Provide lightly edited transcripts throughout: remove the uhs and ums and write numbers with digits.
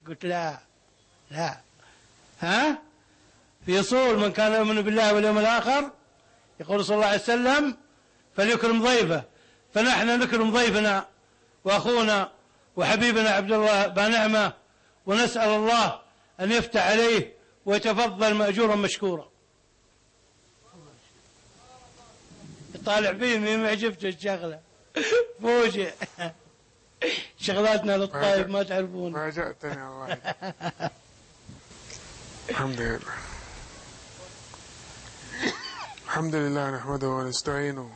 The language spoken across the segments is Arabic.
قلت لا لا، ها، في أصول من كان يؤمن بالله واليوم الآخر يقول صلى الله عليه وسلم فليكرم ضيفه، فنحن نكرم ضيفنا وأخونا وحبيبنا عبد الله بنعمة، ونسأل الله أن يفتح عليه ويتفضل مأجورا مشكورا. يطالع فيه ما عجبته الشغلة فوجئ. شغلاتنا للطائف ما تعرفون. فاجأتني الله. الحمد لله، الحمد لله نحمده ونستعينه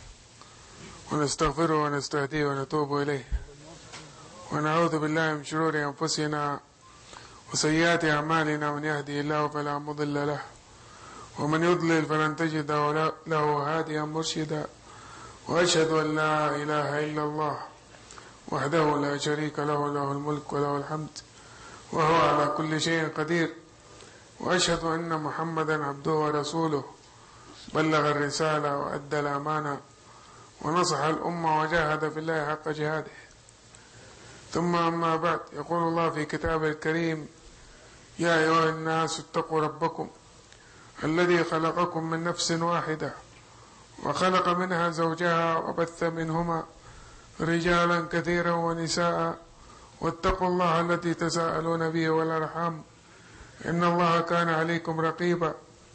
ونستغفره ونستهديه ونتوب إليه، ونعوذ بالله من شرور أنفسنا وسيئات أعمالنا، من يهدي الله فلا مضل له ومن يضلل فلن تجد له هاديا مرشدا، وأشهد أن لا إله إلا الله وحده لا شريك له، له الملك وله الحمد وهو على كل شيء قدير، وأشهد أن محمدا عبده ورسوله بلغ الرسالة وأدى الأمانة ونصح الأمة وجاهد في الله حق جهاده، ثم أما بعد. يقول الله في كتابه الكريم: يا أيها الناس اتقوا ربكم الذي خلقكم من نفس واحدة وخلق منها زوجها وبث منهما رجالا كثيرا ونساء، واتقوا الله الذي تساءلون به والأرحام إن الله كان عليكم رقيبا.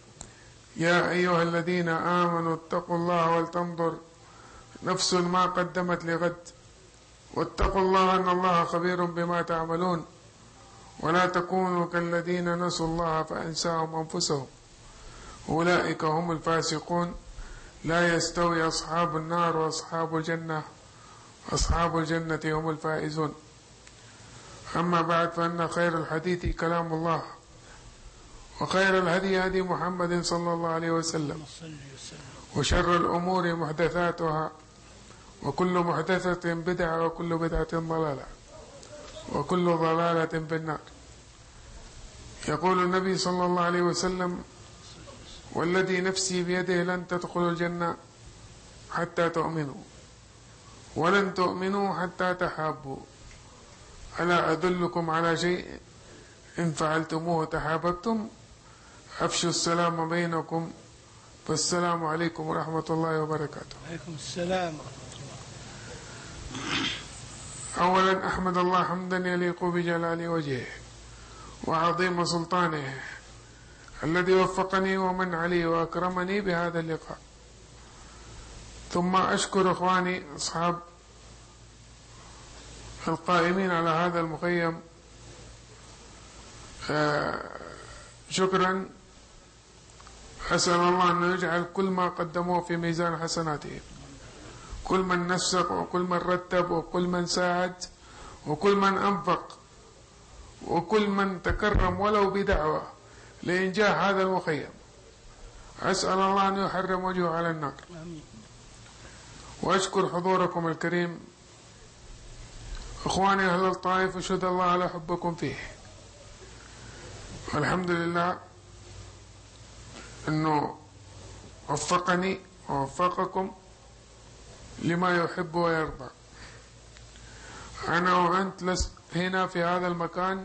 يا أيها الذين آمنوا اتقوا الله ولتنظر نفس ما قدمت لغد، واتقوا الله أن الله خبير بما تعملون، ولا تكونوا كالذين نسوا الله فأنساهم أنفسهم أولئك هم الفاسقون. لا يستوي أصحاب النار وأصحاب الجنة، أصحاب الجنة هم الفائزون. أما بعد، فإن خير الحديث كلام الله، وخير الهدي هدي محمد صلى الله عليه وسلم، وشر الأمور محدثاتها، وكل محدثة بدعة، وكل بدعة ضلالة، وكل ضلالة في النار. يقول النبي صلى الله عليه وسلم: والذي نفسي بيده لن تدخلوا الجنة حتى تؤمنوا، ولن تؤمنوا حتى تحابوا، ألا أدلكم على شيء إن فعلتموه تحاببتم؟ أفشوا السلام بينكم، فالسلام عليكم ورحمة الله وبركاته. عليكم السلام ورحمة الله. أولا أحمد الله حمدا يليق بجلال وجهه وعظيم سلطانه الذي وفقني ومن علي وأكرمني بهذا اللقاء. ثم أشكر إخواني أصحاب القائمين على هذا المخيم شكرا. أسأل الله أن يجعل كل ما قدموه في ميزان حسناتهم، كل من نسق وكل من رتب وكل من ساعد وكل من أنفق وكل من تكرم ولو بدعوة لإنجاح هذا المخيم. أسأل الله أن يحرم وجهه على النار. وأشكر حضوركم الكريم إخواني أهل الطائف، أشهد الله على حبكم فيه. والحمد لله أنه وفقني ووفقكم لما يحب ويرضى. أنا وأنت لست هنا في هذا المكان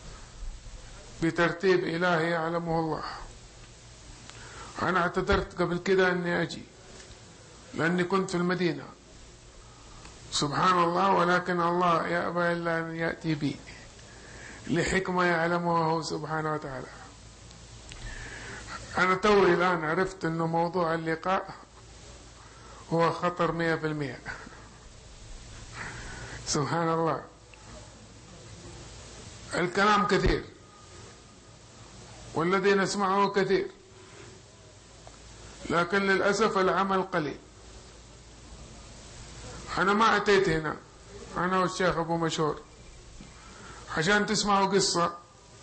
بترتيب إلهي يعلمه الله. أنا اعتذرت قبل كده أني أجي لأني كنت في المدينة، سبحان الله، ولكن الله يأبى إلا أن يأتي بي لحكمة يعلمها هو سبحانه وتعالى. أنا توي الآن عرفت أنه موضوع اللقاء هو خطر 100%. سبحان الله، الكلام كثير والذي نسمعه كثير، لكن للأسف العمل قليل. أنا ما أتيت هنا أنا والشيخ أبو مشهور عشان تسمعوا قصة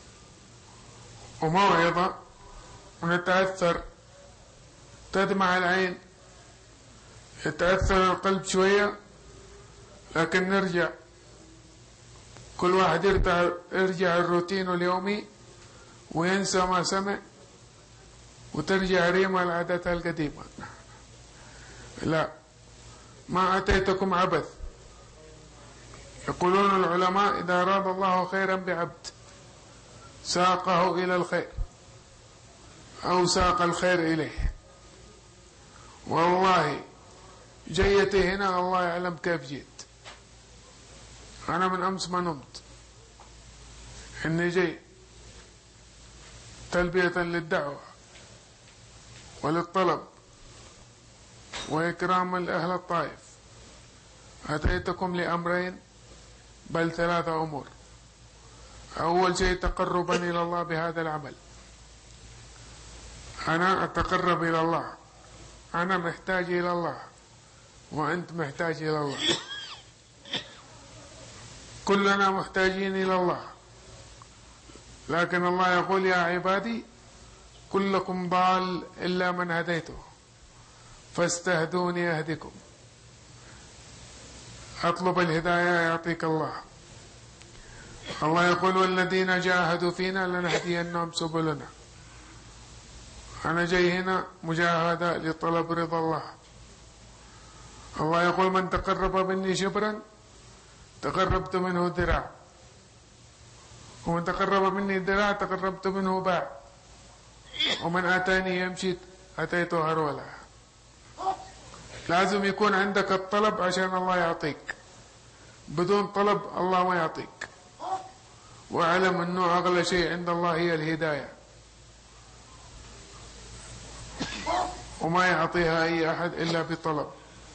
وموعظة ونتأثر، تدمع العين، يتأثر القلب شوية، لكن نرجع كل واحد يرجع الروتين اليومي وينسى ما سمع، وترجع ريما لعادتها القديمة. لا، ما أتيتكم عبث. يقولون العلماء: إذا أراد الله خيرا بعبد ساقه إلى الخير أو ساق الخير إليه. والله جيتي هنا الله يعلم كيف جيت. أنا من أمس ما نمت، إني جي تلبية للدعوة وللطلب وإكراما لأهل الطائف. أتيتكم لأمرين بل 3 أمور. أول شيء تقربا إلى الله بهذا العمل. أنا أتقرب إلى الله، أنا محتاج إلى الله وأنت محتاج إلى الله، كلنا محتاجين إلى الله. لكن الله يقول يا عبادي كلكم ضال إلا من هديته فاستهدوني أهدكم. أطلب الهداية يعطيك الله. الله يقول والذين جاهدوا فينا لنهدينهم سبلنا. أنا جاي هنا مجاهدة لطلب رضا الله. الله يقول من تقرب مني شبرا تقربت منه ذراع، ومن تقرب مني ذراع تقربت منه باع، ومن أتاني يمشي أتيته هرولا. لازم يكون عندك الطلب عشان الله يعطيك، بدون طلب الله ما يعطيك. واعلم أنه أغلى شيء عند الله هي الهداية، وما يعطيها أي أحد إلا بطلب.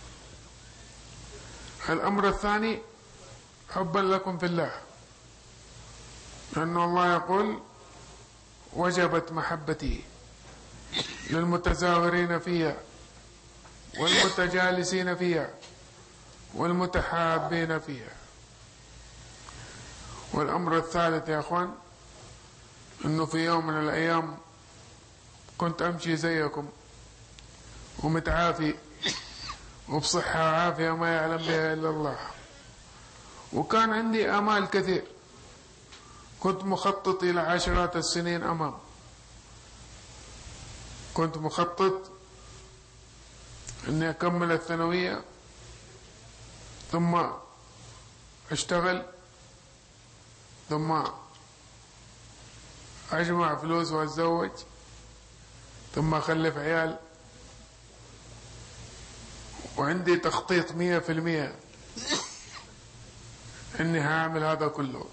الأمر الثاني حبا لكم في الله، لأن الله يقول وجبت محبتي للمتزاورين فيها والمتجالسين فيها والمتحابين فيها. والأمر الثالث يا أخوان أنه في يوم من الأيام كنت أمشي زيكم ومتعافي وبصحة وعافية ما يعلم بها إلا الله، وكان عندي آمال كثير، كنت مخطط إلى عشرات السنين أمام. كنت مخطط أني أكمل الثانوية ثم أشتغل ثم أجمع فلوس وأتزوج ثم أخلف عيال، وعندي تخطيط 100% إني هعمل هذا كله.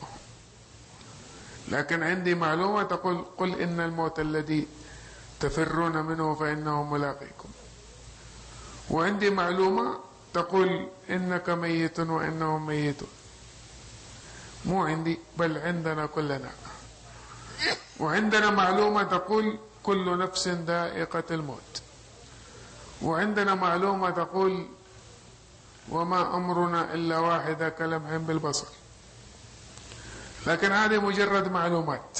لكن عندي معلومة تقول قل إن الموت الذي تفرون منه فإنه ملاقيكم، وعندي معلومة تقول إنك ميت وإنهم ميتون. مو عندي بل عندنا كلنا. وعندنا معلومة تقول كل نفس ذائقة الموت، وعندنا معلومة تقول وما أمرنا إلا واحدة كلمح بالبصر. لكن هذه مجرد معلومات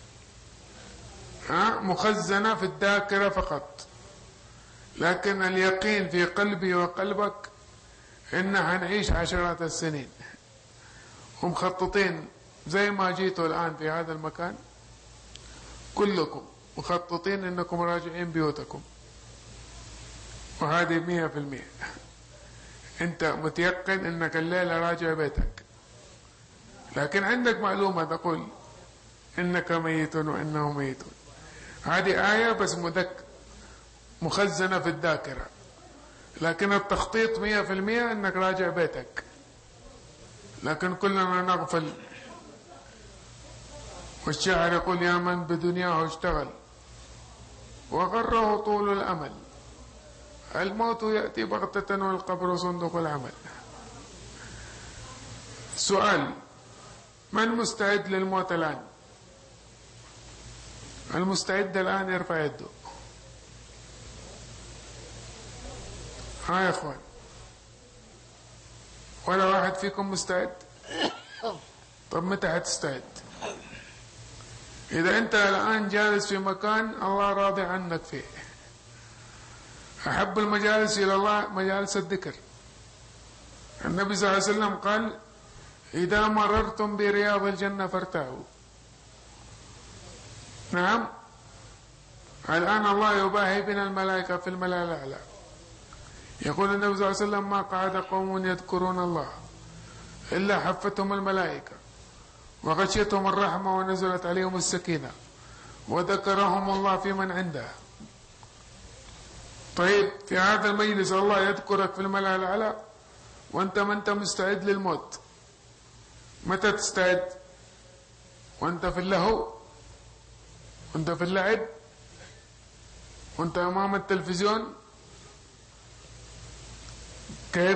مخزنة في الذاكرة فقط. لكن اليقين في قلبي وقلبك إن هنعيش عشرات السنين، ومخططين زي ما جيتوا الآن في هذا المكان كلكم مخططين إنكم راجعين بيوتكم، وهذه 100%. أنت متيقن إنك الليلة راجع بيتك، لكن عندك معلومة تقول إنك ميت وإنهم ميتون. هذه آية بس مخزنة في الذاكرة، لكن التخطيط 100% إنك راجع بيتك. لكن كلنا نغفل. والشاعر يقول يا من بدنياه اشتغل وغره طول الأمل، الموت يأتي بغتة والقبر صندوق العمل. سؤال: من مستعد للموت الآن؟ المستعد الآن يرفع يده. ها يا اخوان، ولا واحد فيكم مستعد؟ طب متى هتستعد؟ إذا أنت الآن جالس في مكان الله راضي عنك فيه. أحب المجالس إلى الله مجالس الذكر. النبي صلى الله عليه وسلم قال إذا مررتم برياض الجنة فارتعوا. نعم، الآن الله يباهي بنا الملائكة في الملأ الأعلى. يقول النبي صلى الله عليه وسلم ما قعد قوم يذكرون الله إلا حفتهم الملائكة وغشيتهم الرحمة ونزلت عليهم السكينة وذكرهم الله في من عنده. طيب في هذا المجلس الله يذكرك في الملأ الأعلى وأنت ما أنت مستعد للموت. متى تستعد؟ وأنت في اللهو، وأنت في اللعب، وأنت أمام التلفزيون. كيف؟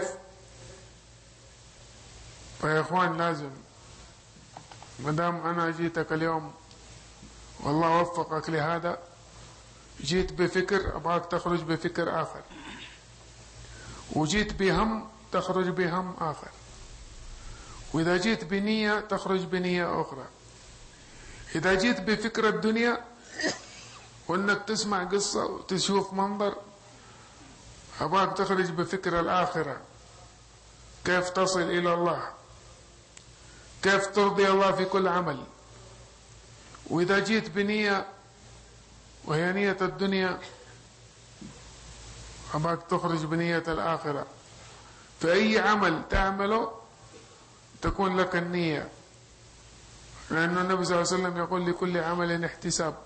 فيا إخوان لازم مدام أنا جيتك اليوم والله وفقك لهذا، جيت بفكر أبغاك تخرج بفكر آخر، وجيت بهم تخرج بهم آخر، وإذا جيت بنية تخرج بنية أخرى. إذا جيت بفكرة الدنيا وأنك تسمع قصة وتشوف منظر، أبغاك تخرج بفكرة الآخرة، كيف تصل إلى الله، كيف ترضي الله في كل عمل. وإذا جيت بنية وهي نية الدنيا، أبغاك تخرج بنية الآخرة. فأي عمل تعمله تكون لك النية، لأن النبي صلى الله عليه وسلم يقول لكل عمل احتساب،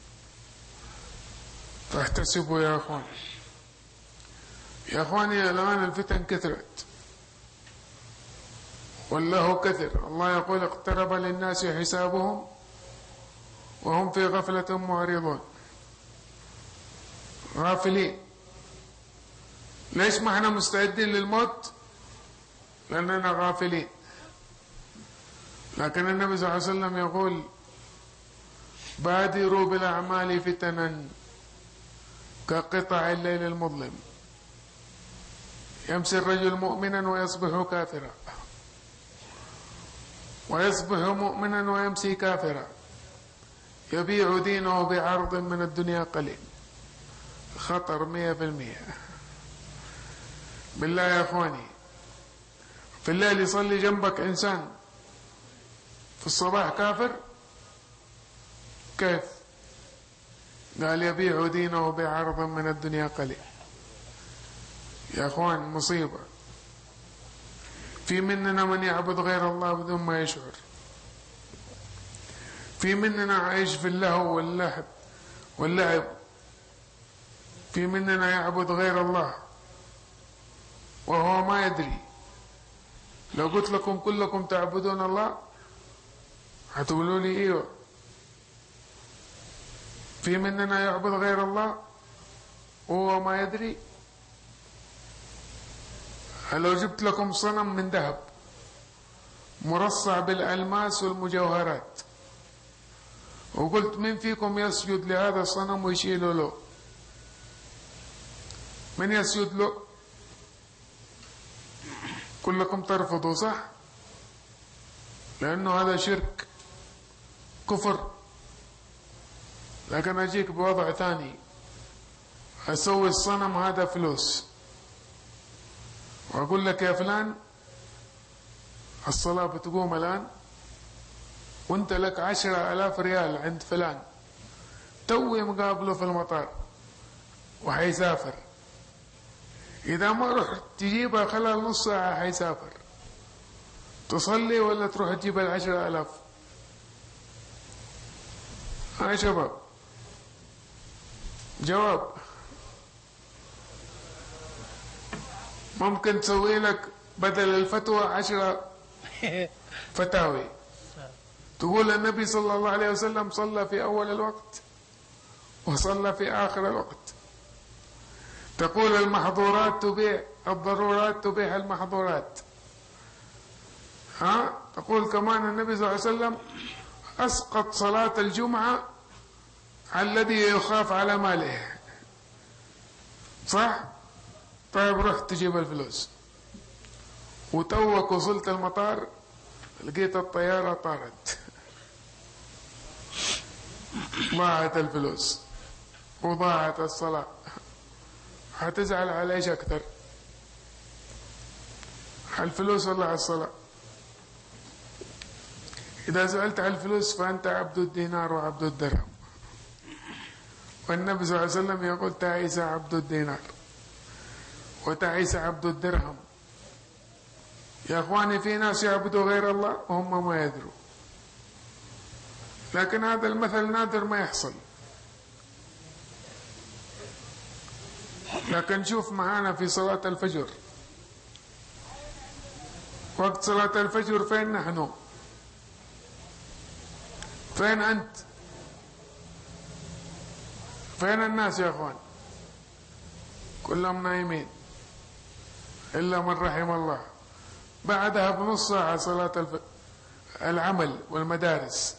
فاحتسبوا يا أخوان. يا أخواني الآن الفتن كثرت والله كثر. الله يقول اقترب للناس حسابهم وهم في غفلة معرضون. غافلين. ليش ما احنا مستعدين للموت؟ لأننا غافلين. لكن النبي صلى الله عليه وسلم يقول بادروا بالأعمال فتنا كقطع الليل المظلم، يمسي الرجل مؤمنا ويصبح كافرا، ويصبح مؤمنا ويمسي كافرا، يبيع دينه بعرض من الدنيا قليل. خطر 100%. بالله يا اخواني، في الليل يصلي جنبك انسان، في الصباح كافر. كيف؟ قال يبيع دينه بعرض من الدنيا قليل. يا اخوان مصيبة. في مننا من يعبد غير الله بدون ما يشعر. في مننا عايش في اللهو واللعب. في مننا يعبد غير الله وهو ما يدري. لو قلت لكم كلكم تعبدون الله هتقولوا لي ايوه. في مننا يعبد غير الله وهو ما يدري. لو جبت لكم صنم من ذهب مرصع بالألماس والمجوهرات وقلت من فيكم يسجد لهذا الصنم ويشيله له؟ من يسجد له؟ كلكم ترفضوا صح؟ لأنه هذا شرك كفر. لكن أجيك بوضع ثاني، أسوي الصنم هذا فلوس وأقول لك يا فلان الصلاة بتقوم الآن وانت لك 10,000 ريال عند فلان توي مقابله في المطار وحيسافر. إذا ما رحت تجيبها خلال نص ساعة حيسافر. تصلي ولا تروح تجيب 10,000؟ يا شباب جواب. ممكن تسوي لك بدل الفتوى 10 فتاوي. تقول النبي صلى الله عليه وسلم صلى في أول الوقت وصلى في آخر الوقت. تقول المحظورات تبيح الضرورات، تبيح المحظورات. تقول كمان النبي صلى الله عليه وسلم أسقط صلاة الجمعة الذي يخاف على ماله. صح؟ طيب رحت تجيب الفلوس وتوك وصلت المطار لقيت الطيارة طارت. ضاعت الفلوس وضاعت الصلاة. هتزعل على ايش اكثر؟ على الفلوس ولا على الصلاة؟ إذا زعلت على الفلوس فأنت عبد الدينار وعبد الدرهم. والنبي صلى الله عليه وسلم يقول تعيس عبد الدينار وتعيس عبد الدرهم. يا اخواني في ناس يعبدوا غير الله وهم ما يدروا. لكن هذا المثل نادر ما يحصل. لكن شوف معانا في صلاة الفجر، وقت صلاة الفجر فين نحن؟ فين أنت؟ فين الناس يا أخوان؟ كلهم نايمين إلا من رحم الله. بعدها بنص ساعة صلاة العمل والمدارس،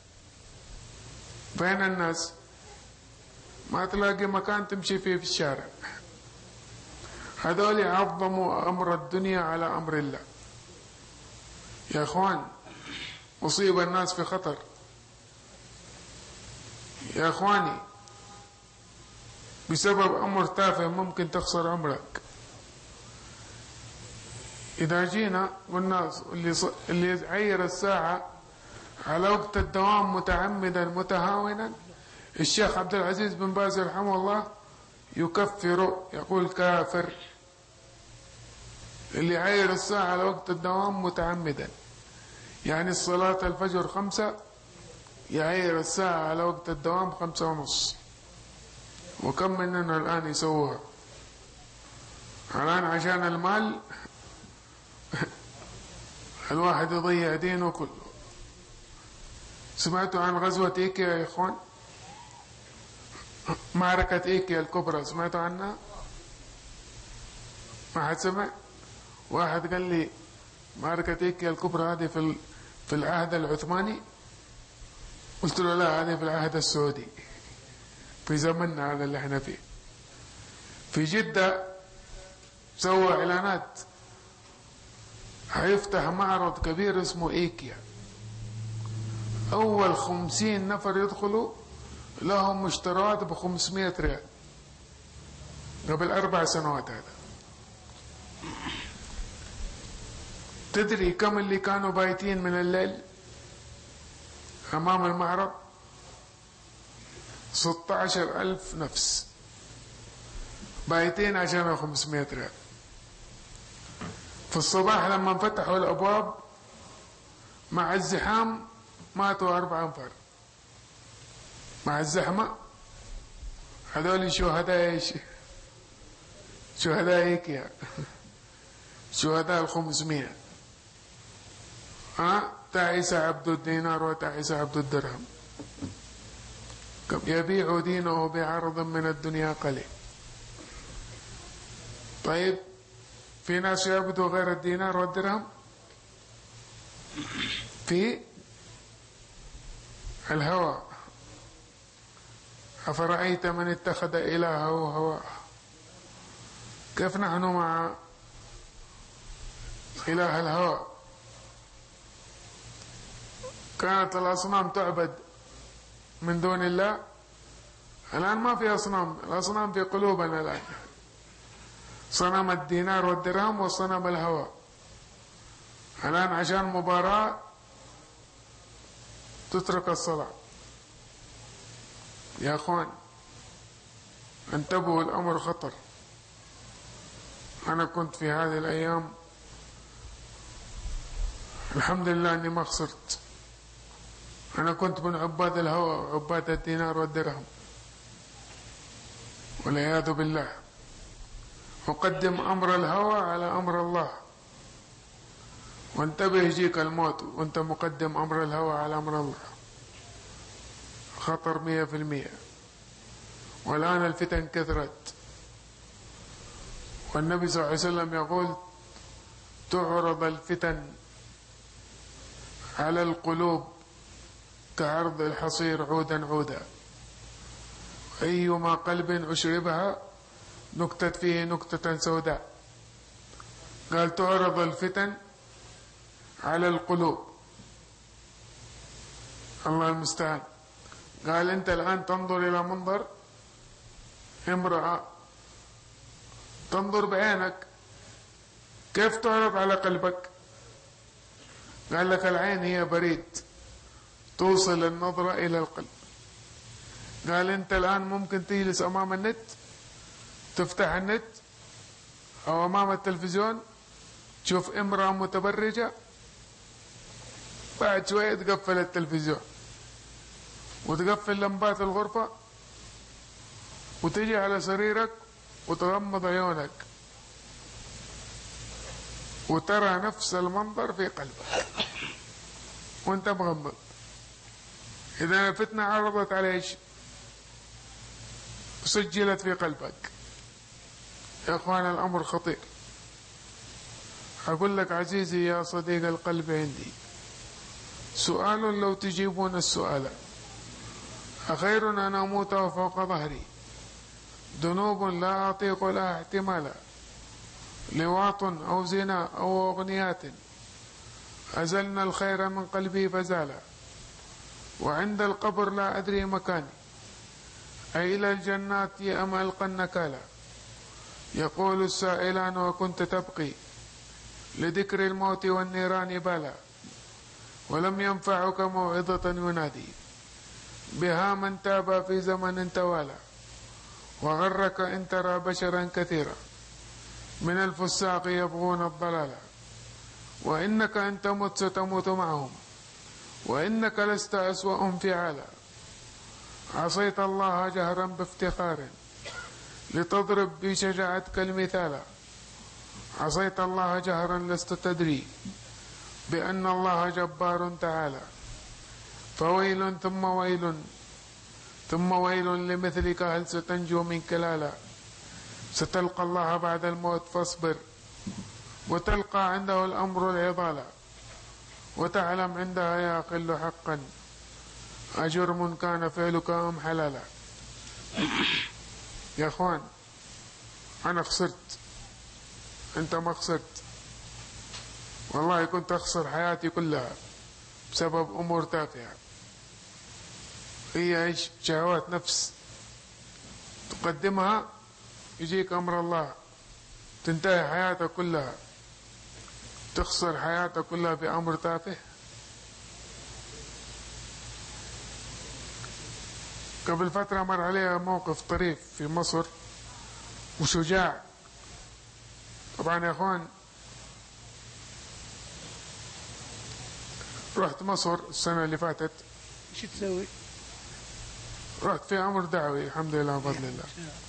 فين الناس؟ ما تلاقي مكان تمشي فيه في الشارع. هذول عظموا أمر الدنيا على أمر الله. يا أخوان أصيب الناس في خطر. يا أخواني بسبب أمر تافه ممكن تخسر عمرك. إذا جينا والناس اللي يعير الساعة على وقت الدوام متعمدا متهاونا، الشيخ عبد العزيز بن باز رحمه الله يكفر، يقول كافر اللي يعير الساعة على وقت الدوام متعمدا. يعني الصلاة الفجر 5، يعير الساعة على وقت الدوام 5:30. وكم مننا الآن يسووها الآن عشان المال؟ الواحد يضيع دينه كله. سمعتوا عن غزوة إيكيا يا إخوان؟ معركة إيكيا الكبرى، سمعتوا عنها؟ ما حد سمع؟ واحد قال لي معركة إيكيا الكبرى هذه في العهد العثماني. قلت له لا، هذه في العهد السعودي، في زمننا هذا اللي احنا فيه. في جدة سوى إعلانات هيفتح معرض كبير اسمه إيكيا. أول 50 نفر يدخلوا لهم مشتريات ب500 ريال قبل 4 سنوات. هذا تدري كم اللي كانوا بايتين من الليل أمام المعرض؟ 16,000 نفس بايتين عشان 500 ريال. في الصباح لما فتحوا الأبواب مع الزحام ماتوا 4 أنفار مع الزحمة. هذول شهداء ايش؟ شهداء إيكيا، شهداء 500. تعس عبد الدينار وتعس عبد الدرهم، يبيع دينه بعرض من الدنيا قليل. طيب في ناس يعبدوا غير الدينار والدرهم في الهوى. أفرأيت من اتخذ إلهه هواه. كيف نحن مع إله الهوى؟ كانت الأصنام تعبد من دون الله، الآن ما في أصنام، الأصنام في قلوبنا الآن. صنم الدينار والدرهم وصنم الهوى. الآن عشان مباراة تترك الصلاة. يا أخوان انتبهوا، الأمر خطر. أنا كنت في هذه الأيام الحمد لله أني ما خسرت. أنا كنت من عباد الهوى وعباد الدينار والدرهم والعياذ بالله. أقدم أمر الهوى على أمر الله. وانتبه يجيك الموت وانت مقدم أمر الهوى على أمر الله. خطر 100%. والآن الفتن كثرت، والنبي صلى الله عليه وسلم يقول تعرض الفتن على القلوب كعرض الحصير عودا عودا، أيما قلب أشربها نكتت فيه نكتة سوداء. قال تعرض الفتن على القلوب، الله المستعان. قال أنت الآن تنظر إلى منظر امرأة، تنظر بعينك، كيف تعرض على قلبك؟ قال لك العين هي بريد توصل النظرة إلى القلب. قال أنت الآن ممكن تجلس أمام النت، تفتح النت أو أمام التلفزيون تشوف امرأة متبرجة، بعد شوية تقفل التلفزيون وتقفل لمبات الغرفة وتجي على سريرك وتغمض عيونك وترى نفس المنظر في قلبك وانت مغمض. إذا الفتنة عرضت عليك سجلت في قلبك. يا أخوان الأمر خطير. أقول لك عزيزي يا صديق القلب، عندي سؤال لو تجيبون السؤال: أخير أن أموت فوق ظهري، ذنوب لا أطيق لها احتمالا، لواط أو زنا أو أغنيات أزلنا الخير من قلبي فزالا، وعند القبر لا أدري مكاني، أي إلى الجنات أم ألقى النكالا. يقول السائلان: وكنت تبقي لذكر الموت والنيران بالا، ولم ينفعك موعظة ينادي بها من تاب في زمن توالى، وغرك إن ترى بشرا كثيرا من الفساق يبغون الضلال، وإنك إن تمت ستموت معهم، وإنك لست أسوأ انفعالا. عصيت الله جهرا بافتخار لتضرب بشجاعتك المثالا، عصيت الله جهرا لست تدري بأن الله جبار تعالى، فويل ثم ويل ثم ويل لمثلك، هل ستنجو من كلالا. ستلقى الله بعد الموت فاصبر، وتلقى عنده الأمر العضالا، وتعلم عندها يا أقل حقا أجرم كان فعلك أم حلالا. يا أخوان أنا خسرت، أنت ما خسرت. والله كنت أخسر حياتي كلها بسبب أمور تافهة. هي إيش؟ شهوات نفس تقدمها، يجيك أمر الله تنتهي حياتك كلها، تخسر حياتك كلها بأمر تافه. قبل فترة مر عليها موقف طريف في مصر وشجاع. طبعا يا أخوان رحت مصر السنة اللي فاتت. شو تسوي؟ رحت في أمر دعوي الحمد لله بفضل الله،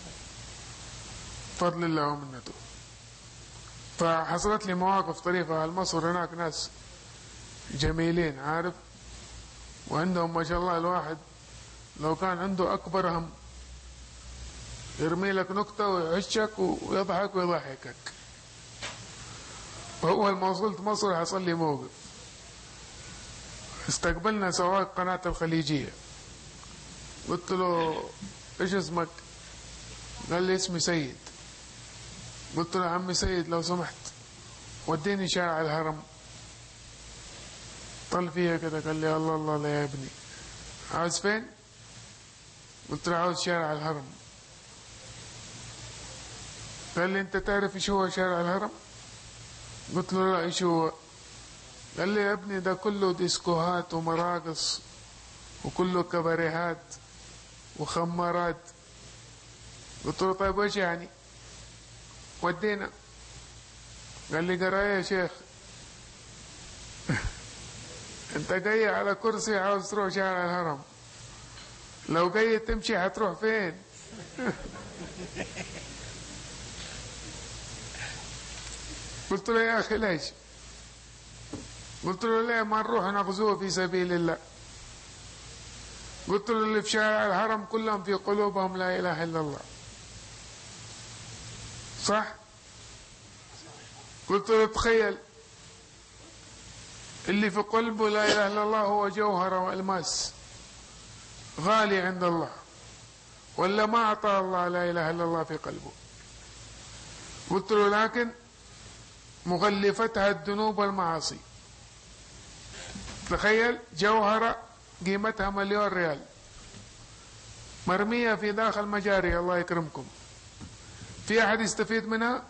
بفضل الله ومنته. فحصلت لي مواقف طريفة. مصر هناك ناس جميلين عارف، وعندهم ما شاء الله الواحد لو كان عنده أكبر هم يرمي لك نكتة ويعشك ويضحك ويضحكك. وأول ما وصلت مصر حصل لي موقف. استقبلنا سواق قناة الخليجية، قلت له ايش اسمك؟ قال لي اسمي سيد. قلت له عمي سيد لو سمحت وديني شارع الهرم. طل فيها كده قال لي الله الله لا يا ابني، عاوز فين؟ قلت له عاوز شارع الهرم. قال لي انت تعرف ايش هو شارع الهرم؟ قلت له لا ايش هو؟ قال لي يا ابني ده كله ديسكوهات ومراقص وكله كباريهات وخمارات. قلت له طيب ايش يعني؟ ودينا. قال لي قرايه يا شيخ انت جاي على كرسي عاوز تروح شارع الهرم، لو جاي تمشي هتروح فين؟ قلت له يا اخي ليش؟ قلت له ليه ما نروح نغزوه في سبيل الله؟ قلت له اللي في شارع الهرم كلهم في قلوبهم لا اله الا الله، صح؟ قلت له تخيل اللي في قلبه لا اله الا الله هو جوهر والماس غالي عند الله، ولا ما اعطى الله لا اله الا الله في قلبه. قلت له لكن مغلفتها الذنوب والمعاصي. تخيل جوهرة قيمتها $1,000,000 مرمية في داخل مجاري، الله يكرمكم، في أحد يستفيد منها؟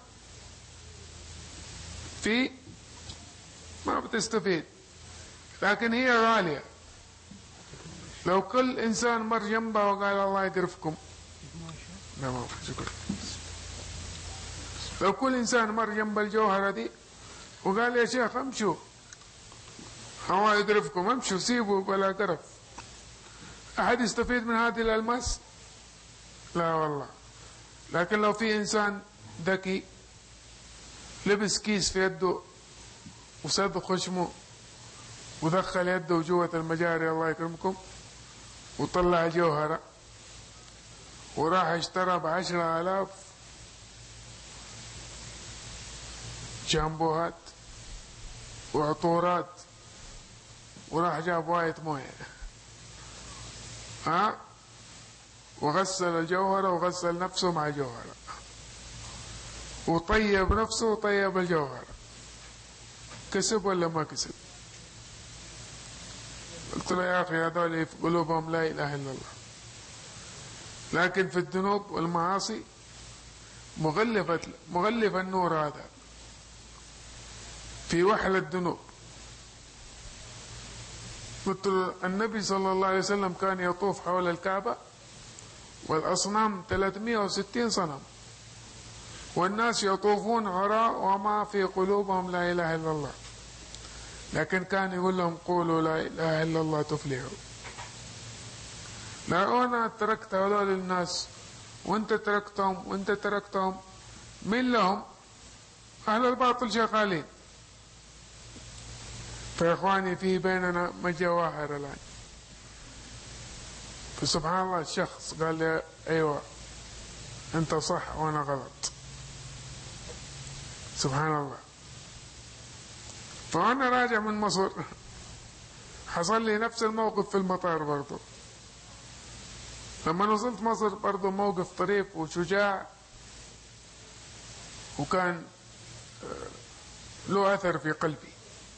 في ما بتستفيد، لكن هي غالية. لو كل إنسان مر جنبها وقال الله يقرفكم، لا ما شكرا، لو كل إنسان مر جنب الجوهرة دي وقال يا شيخ امشوا الله يقرفكم، امشوا سيبوا بلا قرف، أحد يستفيد من هذه الألماس؟ لا والله. لكن لو في إنسان ذكي لبس كيس في يده وسد خشمه ودخل يده جوة المجاري الله يكرمكم وطلع جوهرة وراح اشترى ب10,000 شامبوهات وعطورات وراح جاب واية مويه وغسل الجوهرة وغسل نفسه مع جوهرة وطيب نفسه وطيب الجوهرة، كسب ولا ما كسب؟ قلت له يا أخي هذول في قلوبهم لا إله إلا الله، لكن في الذنوب والمعاصي مغلف النور هذا في وحل الذنوب. قلت له النبي صلى الله عليه وسلم كان يطوف حول الكعبة والأصنام 360 صنم والناس يطوفون عراء وما في قلوبهم لا إله إلا الله، لكن كان يقول لهم قولوا لا إله إلا الله تفلحوا. لا أنا تركت هؤلاء الناس وانت تركتهم وانت تركتهم، من لهم؟ أهل الباطل شغالين. فإخواني في بيننا جواهر الآن. فسبحان الله الشخص قال لي أيوة أنت صح وأنا غلط، سبحان الله. فأنا راجع من مصر حصل لي نفس الموقف في المطار برضو. لما وصلت مصر برضو موقف طريف وشجاع وكان له أثر في قلبي.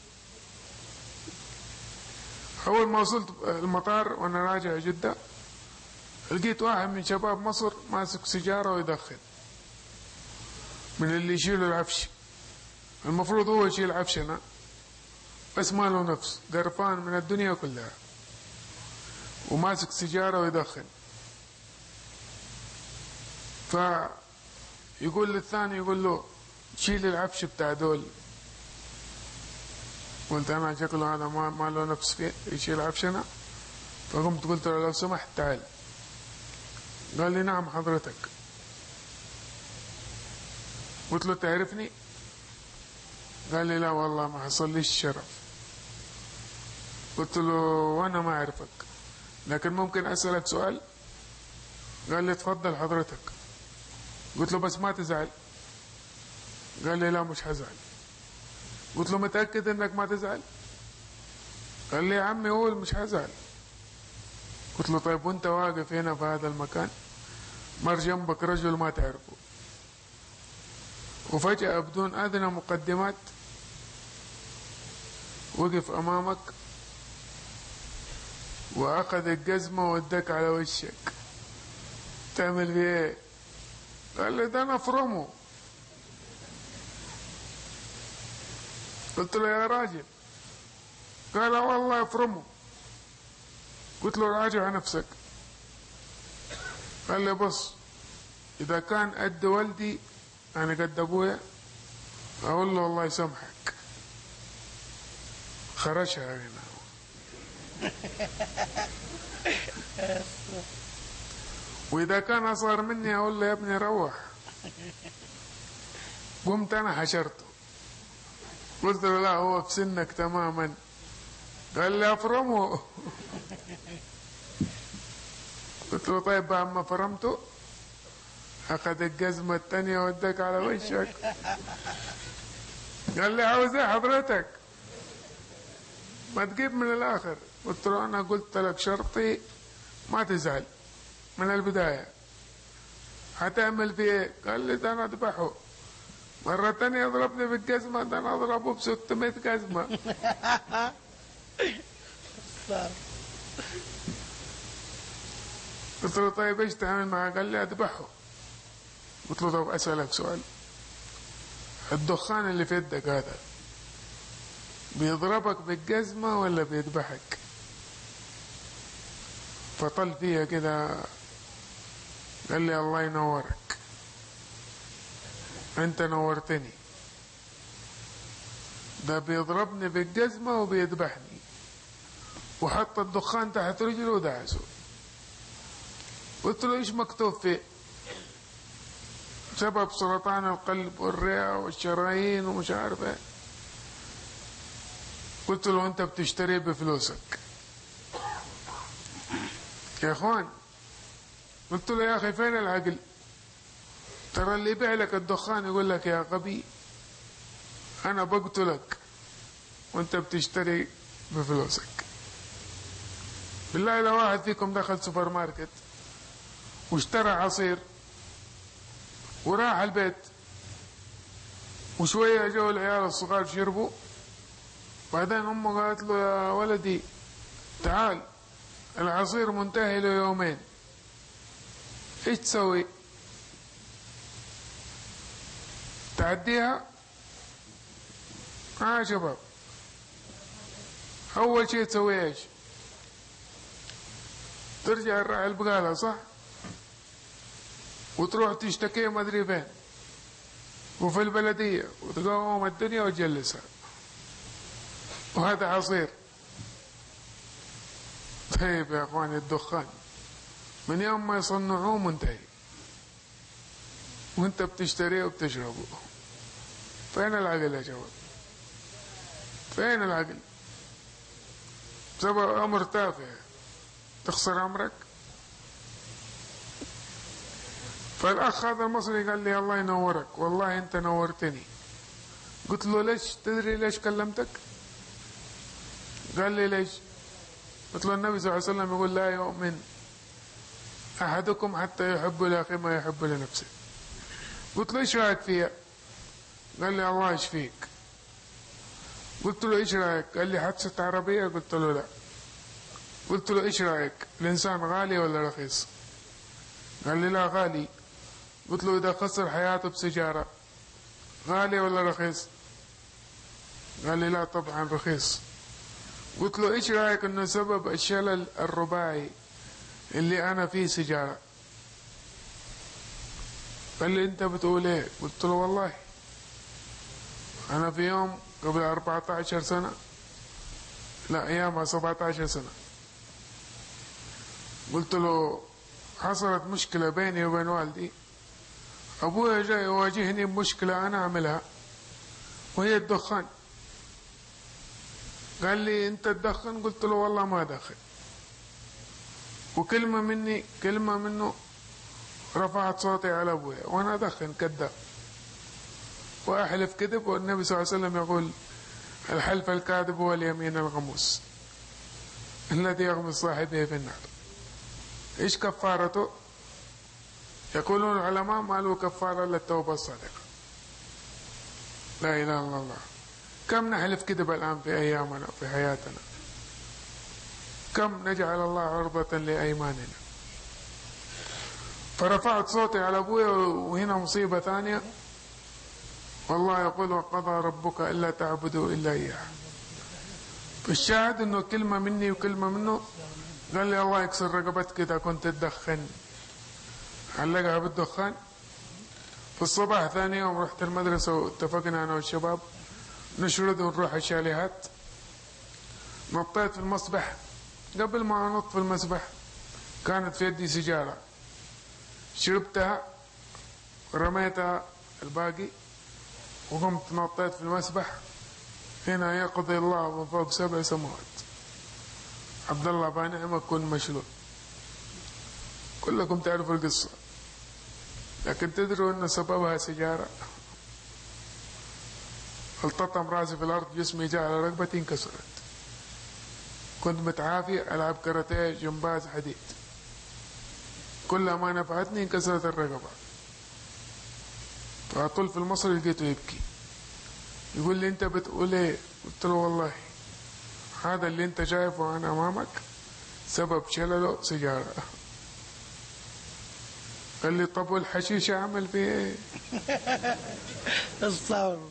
أول ما وصلت المطار وأنا راجع جدة لقيت واحد من شباب مصر ماسك سيجارة ويدخن، من اللي يشيلوا العفش. المفروض هو يشيل عفشنا بس ما له نفس، قرفان من الدنيا كلها وماسك سيجارة ويدخن. فيقول للثاني يقول له شيل العفش بتاع دول. قلت أنا شكله هذا ما له نفس فيه يشيل عفشنا. فقمت قلت له لو سمحت تعال. قال لي نعم حضرتك. قلت له تعرفني؟ قال لي لا والله ما حصل ليش الشرف. قلت له وانا ما اعرفك لكن ممكن اسألك سؤال؟ قال لي تفضل حضرتك. قلت له بس ما تزعل. قال لي لا مش هزعل. قلت له متأكد انك ما تزعل؟ قال لي يا عمي قول مش هزعل. قلت له طيب وانت واقف هنا في هذا المكان مر جنبك رجل ما تعرفه وفجأة بدون أدنى مقدمات وقف أمامك وأخذ الجزمة واداك على وشك، تعمل فيه ايه؟ قال لي ده أنا افرمه. قلت له يا راجل. قال والله افرمه. قلت له راجع نفسك. قال لي بص إذا كان قد والدي أنا قد أبويا أقول له الله يسامحك. خرجها هنا. وإذا كان أصغر مني أقول له يا ابني روح. قمت أنا حشرته قلت له لا هو في سنك تماما. قال لي أفرمه. قلت له طيب بعد ما فرمته أخذ الجزمة الثانية ودك على وشك. قال لي عاوز ايه حضرتك؟ ما تجيب من الآخر. قلت له أنا قلت لك شرطي ما تزعل من البداية، هتعمل فيه ايه؟ قال لي ده أنا أذبحه. مرة تانية يضربني بالجزمة ده أنا أضربه ب600 جزمة. قلت له طيب ايش تعمل معه؟ قال لي أذبحه. قلت له طب أسألك سؤال، الدخان اللي في يدك هذا بيضربك بالجزمة ولا بيذبحك؟ فطل فيها كده قال لي الله ينورك انت نورتني، ده بيضربني بالجزمة وبيذبحني. وحط الدخان تحت رجله ودعسه. قلت له ايش مكتوب فيه؟ سبب سرطان القلب والرئة والشرايين ومش عارف ايه. قلت له انت بتشتري بفلوسك يا اخوان. قلت له يا اخي فين العقل؟ ترى اللي يبيع لك الدخان يقول لك يا غبي انا بقتلك وانت بتشتري بفلوسك. بالله لو واحد فيكم دخل سوبر ماركت واشترى عصير وراح البيت وشوية جو العيال الصغار شربوا، بعدين امه قالت له يا ولدي تعال العصير منتهي له يومين، ايش تسوي؟ تعديها؟ شباب، اول شيء تسوي ايش؟ ترجع الراعي البقالة صح؟ وتروح تشتكي ما ادري فين وفي البلدية وتقوم الدنيا وتجلسها، وهذا عصير. طيب يا اخواني الدخان من يوم ما يصنعوه منتهي وانت بتشتريه وبتشربه. فين العقل يا شباب؟ فين العقل؟ سبب امر تافه تخسر عمرك. فالاخ هذا المصري قال لي الله ينورك، والله انت نورتني. قلت له ليش؟ تدري ليش كلمتك؟ قال لي ليش؟ قلت له النبي صلى الله عليه وسلم يقول لا يؤمن احدكم حتى يحب لاخيه ما يحب لنفسه. قلت له ايش رايك فيها؟ قال لي الله يشفيك. قلت له ايش رايك؟ قال لي حادثة عربية. قلت له لا. قلت له ايش رايك؟ الانسان غالي ولا رخيص؟ قال لي لا غالي. قلت له اذا خسر حياته بسجارة غالي ولا رخيص؟ قال لي لا طبعا رخيص. قلت له ايش رايك انه سبب الشلل الرباعي اللي انا فيه سجارة؟ قال لي انت بتقول ايه؟ قلت له والله انا في يوم قبل 14 سنة، لا ايامها 17 سنة، قلت له حصلت مشكلة بيني وبين والدي، ابويا جاي يواجهني بمشكلة انا اعملها وهي الدخان. قال لي انت تدخن؟ قلت له والله ما ادخن. وكلمة مني كلمة منه رفعت صوتي على ابويا وانا ادخن كذاب واحلف كذب، والنبي صلى الله عليه وسلم يقول الحلف الكاذب هو اليمين الغموس الذي يغمس صاحبه في النار. ايش كفارته؟ يقولون العلماء ما له كفارة الا التوبة الصادقة. لا اله الا الله. كم نحلف كذب الان في ايامنا وفي حياتنا؟ كم نجعل الله عرضة لايماننا؟ فرفعت صوتي على ابويا، وهنا مصيبة ثانية، والله يقول وقضى ربك الا تعبدوا الا اياه. فالشاهد انه كلمة مني وكلمة منه. قال لي الله يكسر رقبتك اذا كنت تدخن. علقها بالدخان. في الصباح ثاني يوم رحت المدرسة واتفقنا انا والشباب نشرد ونروح الشاليهات. نطيت في المسبح، قبل ما انط في المسبح كانت في يدي سيجارة، شربتها ورميتها الباقي وقمت نطيت في المسبح. هنا يقضي الله من فوق 7 سماوات. عبد الله بانعمة كن مشلول. كلكم تعرفوا القصة، لكن تدروا ان سببها سيجارة. التطم راسي في الارض، جسمي جاء على رقبتي انكسرت. كنت متعافي العب كاراتيه جمباز حديد، كل ما نفعتني انكسرت الرقبة. فاطل في المصري لقيته يبكي يقول لي انت بتقول ايه؟ قلت له والله هذا اللي انت شايفه انا امامك سبب شلله سيجارة. قال لي طب والحشيش اعمل فيه ايه؟ الصبر.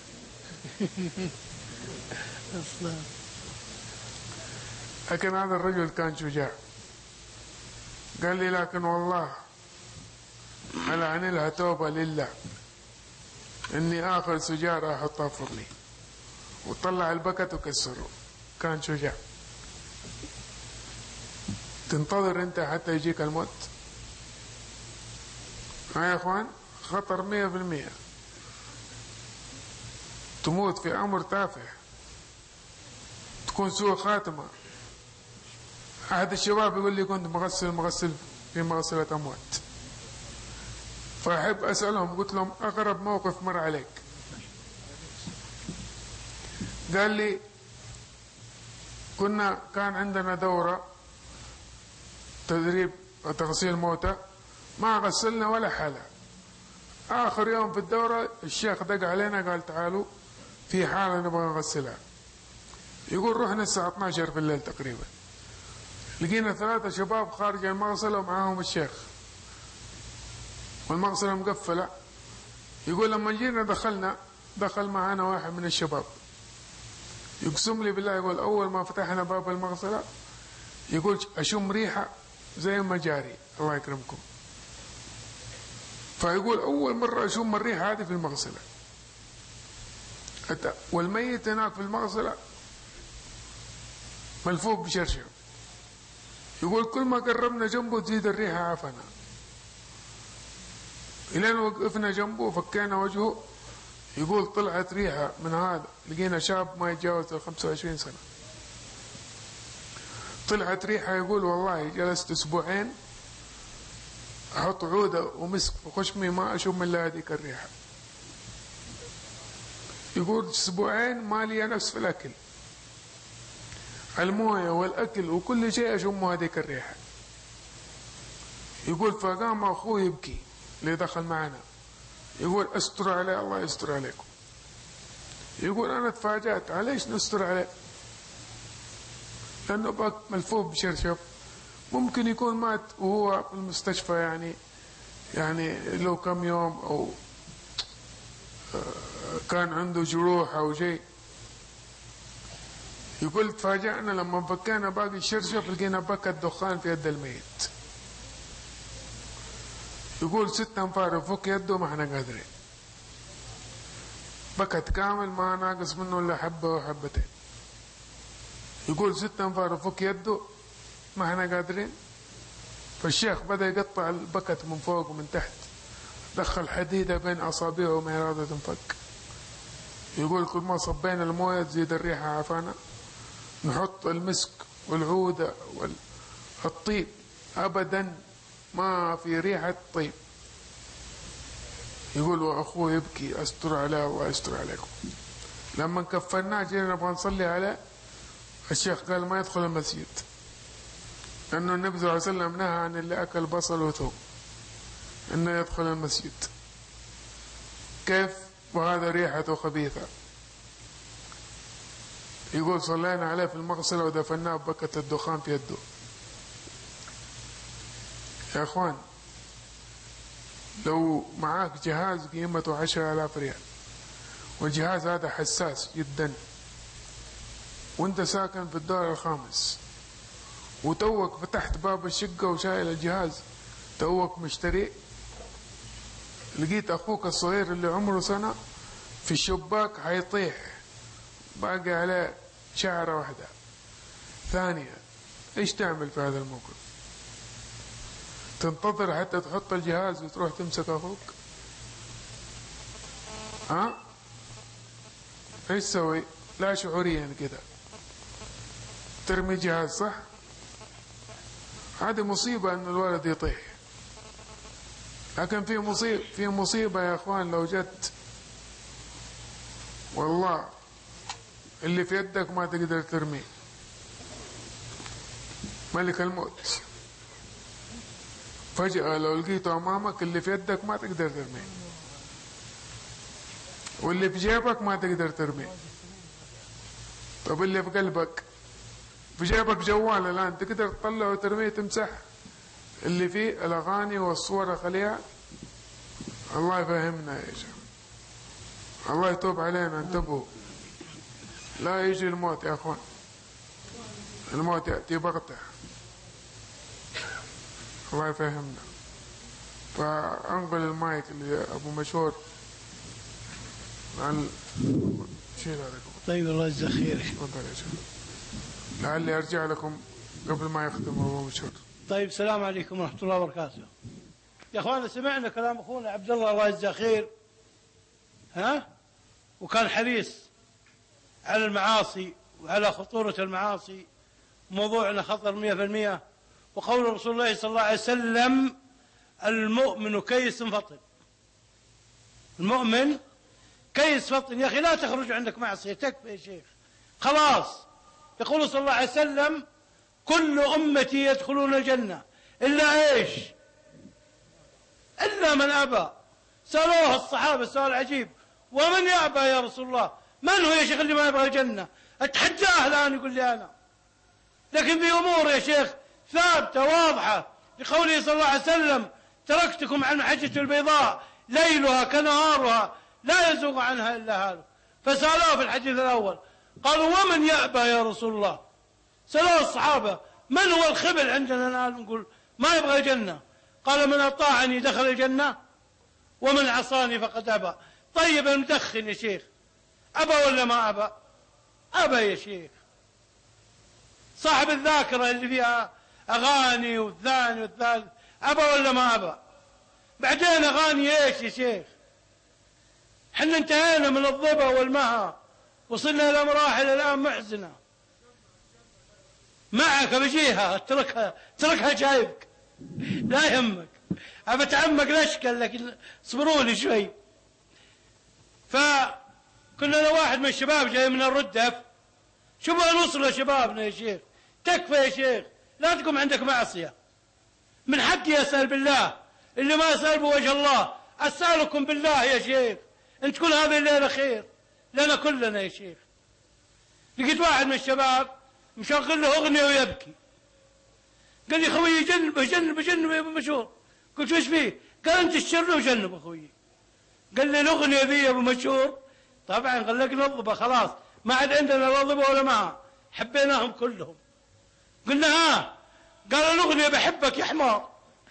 لكن هذا الرجل كان شجاع. قال لي لكن والله انا اعملها توبة لله اني اخر سجارة احطها في فرني، وطلع البكت وكسره. كان شجاع. تنتظر انت حتى يجيك الموت؟ يا اخوان خطر 100%. تموت في امر تافه، تكون سوء خاتمة. احد الشباب يقول لي كنت مغسل في مغسلة اموات، فاحب اسألهم، قلت لهم اغرب موقف مر عليك؟ قال لي كان عندنا دورة تدريب وتغسيل موتى، ما غسلنا ولا حالة. آخر يوم في الدورة الشيخ دق علينا قال تعالوا في حالة نبغى نغسلها. يقول رحنا الساعة 12 في الليل تقريبا، لقينا 3 شباب خارج المغسلة ومعاهم الشيخ والمغسلة مقفلة. يقول لما جينا دخل معنا واحد من الشباب، يقسم لي بالله، يقول أول ما فتحنا باب المغسلة يقول أشم ريحة زي ما جاري، الله يكرمكم. فيقول أول مرة أشم الريحة هذه في المغسلة، والميت هناك في المغسلة ملفوف بشرشم. يقول كل ما قربنا جنبه تزيد الريحة عفنا، إلين وقفنا جنبه وفكينا وجهه. يقول طلعت ريحة من هذا، لقينا شاب ما يتجاوز 25 سنة، طلعت ريحة. يقول والله جلست أسبوعين أحط عودة ومسك وخشمي ما أشم إلا هذيك الريحة. يقول أسبوعين ما لي نفس في الأكل، الموية والأكل وكل شيء أشم هذيك الريحة. يقول فقام أخوه يبكي اللي دخل معنا، يقول استر عليه الله يستر عليكم. يقول أنا تفاجأت، عليش نستر عليه؟ لأنه بقى ملفوف بشرشف، ممكن يكون مات وهو في المستشفى، يعني لو كم يوم أو كان عنده جروح أو شيء. يقول تفاجأنا لما فكينا باقي الشرشف لقينا بكت دخان في يد الميت. يقول 6 أنفار فك يده ما احنا قادرين، بكت كامل ما ناقص منه إلا حبة وحبتين. يقول 6 أنفار فك يده ما احنا قادرين. فالشيخ بدأ يقطع البكت من فوق ومن تحت، دخل حديدة بين أصابعه وما إرادة تنفك. يقول كل ما صبينا الموية تزيد الريحة عفانا، نحط المسك والعودة والطيب أبدا ما في ريحة طيب. يقول وأخوه يبكي أستر عليه الله يستر عليكم. لما كفناه جينا نبغى نصلي عليه، الشيخ قال ما يدخل المسجد، لأنه النبي صلى الله عليه وسلم نهى عن اللي أكل بصل وثوم أنه يدخل المسجد. كيف وهذا ريحته خبيثة؟ يقول صلينا عليه في المغسلة ودفناه ببكة الدخان في يده. يا أخوان لو معاك جهاز قيمته 10,000 ريال، والجهاز هذا حساس جدا، وانت ساكن في الدور الخامس، وتوك فتحت باب الشقة وشايل الجهاز، توك مشتري، لقيت أخوك الصغير اللي عمره 1 سنة في الشباك حيطيح باقي عليه شعرة واحدة ثانية، ايش تعمل في هذا الموقف؟ تنتظر حتى تحط الجهاز وتروح تمسك أخوك؟ ايش تسوي؟ لا شعوريا كده ترمي جهاز، صح؟ هذه مصيبة ان الولد يطيح. لكن في مصيبة يا اخوان لو جت، والله اللي في يدك ما تقدر ترميه، ملك الموت. فجأة لو لقيته امامك اللي في يدك ما تقدر ترميه، واللي في جيبك ما تقدر ترميه. طب اللي في قلبك؟ في جيبك جوال الآن تقدر تطلعه وترميه تمسح اللي فيه الأغاني والصور خليها. الله يفهمنا يا شيخ، الله يتوب علينا، انتبهوا لا يجي الموت يا أخوان، الموت يأتي بغتة، الله يفهمنا. فأنقل المايك لأبو مشهور عن شيل هذا. طيب الله يجزاك خير. تفضل يا شيخ، لعلي أرجع لكم قبل ما يختم أبو مشهور. طيب السلام عليكم ورحمة الله وبركاته. يا اخوانا سمعنا كلام اخونا عبد الله يجزاه خير، وكان حريص على المعاصي وعلى خطورة المعاصي. موضوعنا خطر 100%. وقول رسول الله صلى الله عليه وسلم: المؤمن كيس فطن. المؤمن كيس فطن. يا أخي لا تخرج عندك معصية، تكفي يا شيخ خلاص. يقول صلى الله عليه وسلم: كل أمتي يدخلون الجنة إلا إيش؟ إلا من أبى. سألوه الصحابة سؤال عجيب: ومن يأبى يا رسول الله؟ من هو يا شيخ اللي ما يبغى الجنة؟ أتحداه الآن يقول لي أنا. لكن في أمور يا شيخ ثابتة واضحة، لقوله صلى الله عليه وسلم: تركتكم عن المحجة البيضاء ليلها كنهارها لا يزوغ عنها إلا هالك. فسألوه في الحديث الأول قالوا: ومن يأبى يا رسول الله؟ سألوه الصحابة: من هو الخبل عندنا الآن نقول ما يبغى الجنة؟ قال: من أطاعني دخل الجنة ومن عصاني فقد أبى. طيب المدخن يا شيخ أبى ولا ما أبى؟ أبى يا شيخ. صاحب الذاكرة اللي فيها أغاني والثاني والثالث أبى ولا ما أبى؟ بعدين أغاني إيش يا شيخ؟ حنا انتهينا من الضبا والمها، وصلنا إلى مراحل الآن محزنة. معك بجيها، تركها جايبك لا يهمك، أبتعمق الأشكال لكن اصبروا لي شوي. فكنا لنا واحد من الشباب جاي من الردف، شوفوا نوصل لشبابنا يا شيخ. تكفى يا شيخ، لا تقوم عندك معصية. من حقي أسأل بالله، اللي ما أسأل بوجه الله. أسألكم بالله يا شيخ أن تكون هذه الليلة خير لنا كلنا يا شيخ. لقيت واحد من الشباب مشغل له أغنية ويبكي، قال لي: خوي جنب يا أبو مشهور. قلت: وش فيه؟ قال: أنت الشر وجنب أخوي. قال لي: الأغنية ذي يا أبو مشهور. طبعا غلقنا الضبا خلاص، ما عاد عندنا لا ضبا ولا معها، حبيناهم كلهم. قلنا: قال: الأغنية بحبك يا حمار.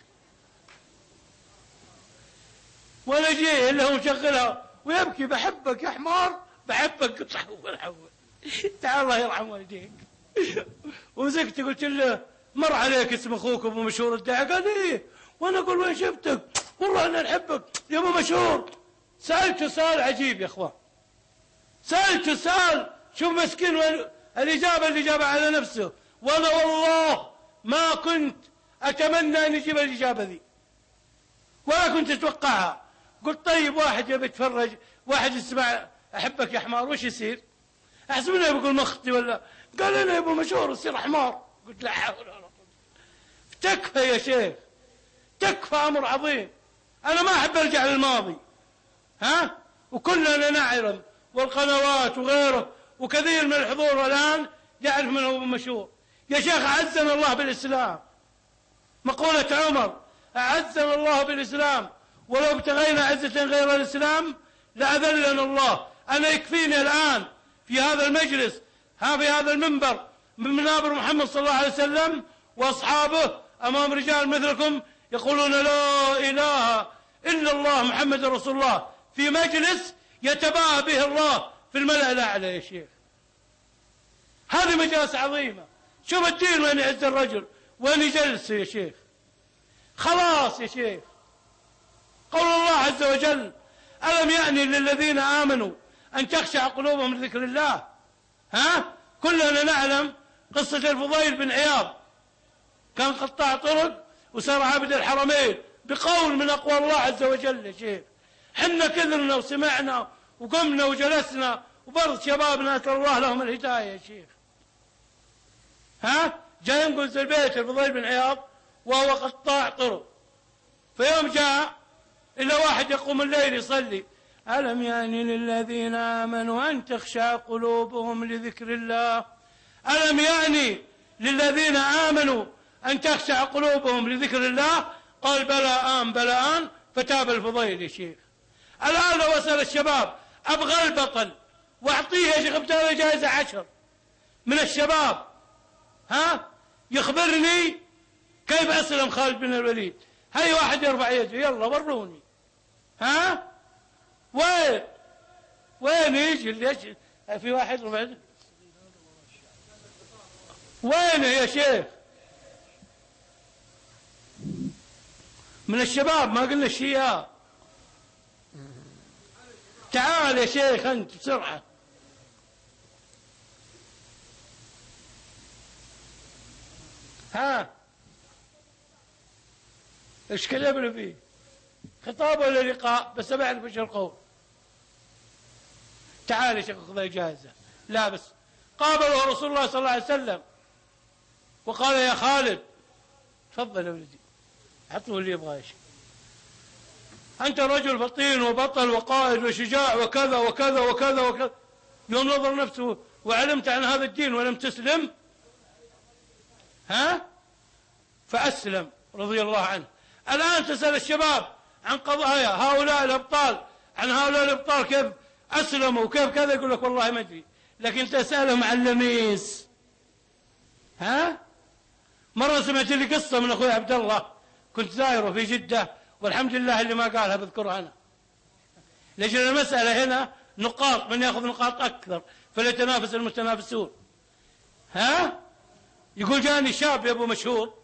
ولا جيه إلا هو مشغلها ويبكي: بحبك يا حمار بحبك. قلت: حول تعال الله يرحم والديك. ومسكت قلت له: مر عليك اسم أخوك أبو مشهور الداعي؟ قال: إيه. وأنا أقول: وين شفتك؟ والله أنا نحبك يا أبو مشهور. سألته سؤال عجيب يا أخوان، سألته سؤال، شوف مسكين الإجابة اللي جابها على نفسه. وأنا والله ما كنت أتمنى أن يجيب الإجابة ذي ولا كنت أتوقعها. قلت: طيب واحد يبي يتفرج، واحد يسمع أحبك يا حمار، وش يصير؟ أحسب إنه بيقول مختي ولا. قال: أنا يا أبو مشهور يصير حمار. قلت: لا حول ولا قوة. تكفى يا شيخ، تكفى، أمر عظيم. أنا ما أحب أرجع للماضي، وكلنا نعلم، والقنوات وغيره وكثير من الحضور الآن يعرف من هو أبو مشهور. يا شيخ أعزنا الله بالإسلام، مقولة عمر: أعزنا الله بالإسلام ولو ابتغينا عزة غير الإسلام لأذلنا الله. أنا يكفيني الآن في هذا المجلس، في هذا المنبر، من منابر محمد صلى الله عليه وسلم وأصحابه أمام رجال مثلكم يقولون: لا إله إلا الله محمد رسول الله، في مجلس يتباهى به الله في الملأ الأعلى. يا شيخ هذه مجالس عظيمة. شوف الدين وين يعز الرجل، وين يجلس يا شيخ. خلاص يا شيخ. قول الله عز وجل: ألم يعني للذين آمنوا أن تخشع قلوبهم لذكر الله. كلنا نعلم قصة الفضيل بن عياض، كان قطاع طرق وصار عابد الحرمين بقول من أقوى الله عز وجل. يا شيخ حنا كثرنا وسمعنا وقمنا وجلسنا، وبرض شبابنا نسأل الله لهم الهداية. يا شيخ جاء ينقل البيت الفضيل بن عياض وهو قطاع طرق، فيوم جاء إلا واحد يقوم الليل يصلي: ألم يعني للذين آمنوا أن تخشع قلوبهم لذكر الله. ألم يعني للذين آمنوا أن تخشع قلوبهم لذكر الله. قال: بلى آن. فتاب الفضيل. يا شيخ الآن لو أسأل الشباب أبغى البطل وأعطيه يا شيخ ابتدأ جائزة 10 من الشباب، يخبرني كيف أسلم خالد بن الوليد. هاي واحد يرفع يده، يلا وروني. وين يجي ليش في واحد رفع يده؟ وين يا شيخ؟ من الشباب، ما قلنا الشياب. تعال يا شيخ أنت بسرعة. ها ايش كلمنا فيه؟ خطاب ولا لقاء؟ بس بعرف ايش القول. تعال يا شيخ خذ اجازه. لا بس قابله رسول الله صلى الله عليه وسلم وقال يا خالد تفضل يا ولدي، حطوا اللي يبغى شيء، انت رجل فطين وبطل وقائد وشجاع وكذا وكذا وكذا وكذا. يوم نظر نفسه وعلمت عن هذا الدين ولم تسلم، ها، فأسلم رضي الله عنه. الآن تسأل الشباب عن قضايا هؤلاء الأبطال، عن هؤلاء الأبطال كيف أسلموا وكيف كذا، يقول لك والله ما أدري. لكن تسألهم عن لميس. ها، مرة سمعت لي قصة من أخوي عبد الله، كنت زايره في جدة، والحمد لله اللي ما قالها بذكرها أنا، لأجل المسألة هنا نقاط، من يأخذ نقاط أكثر فليتنافس المتنافسون. ها، يقول جاني شاب يا أبو مشهور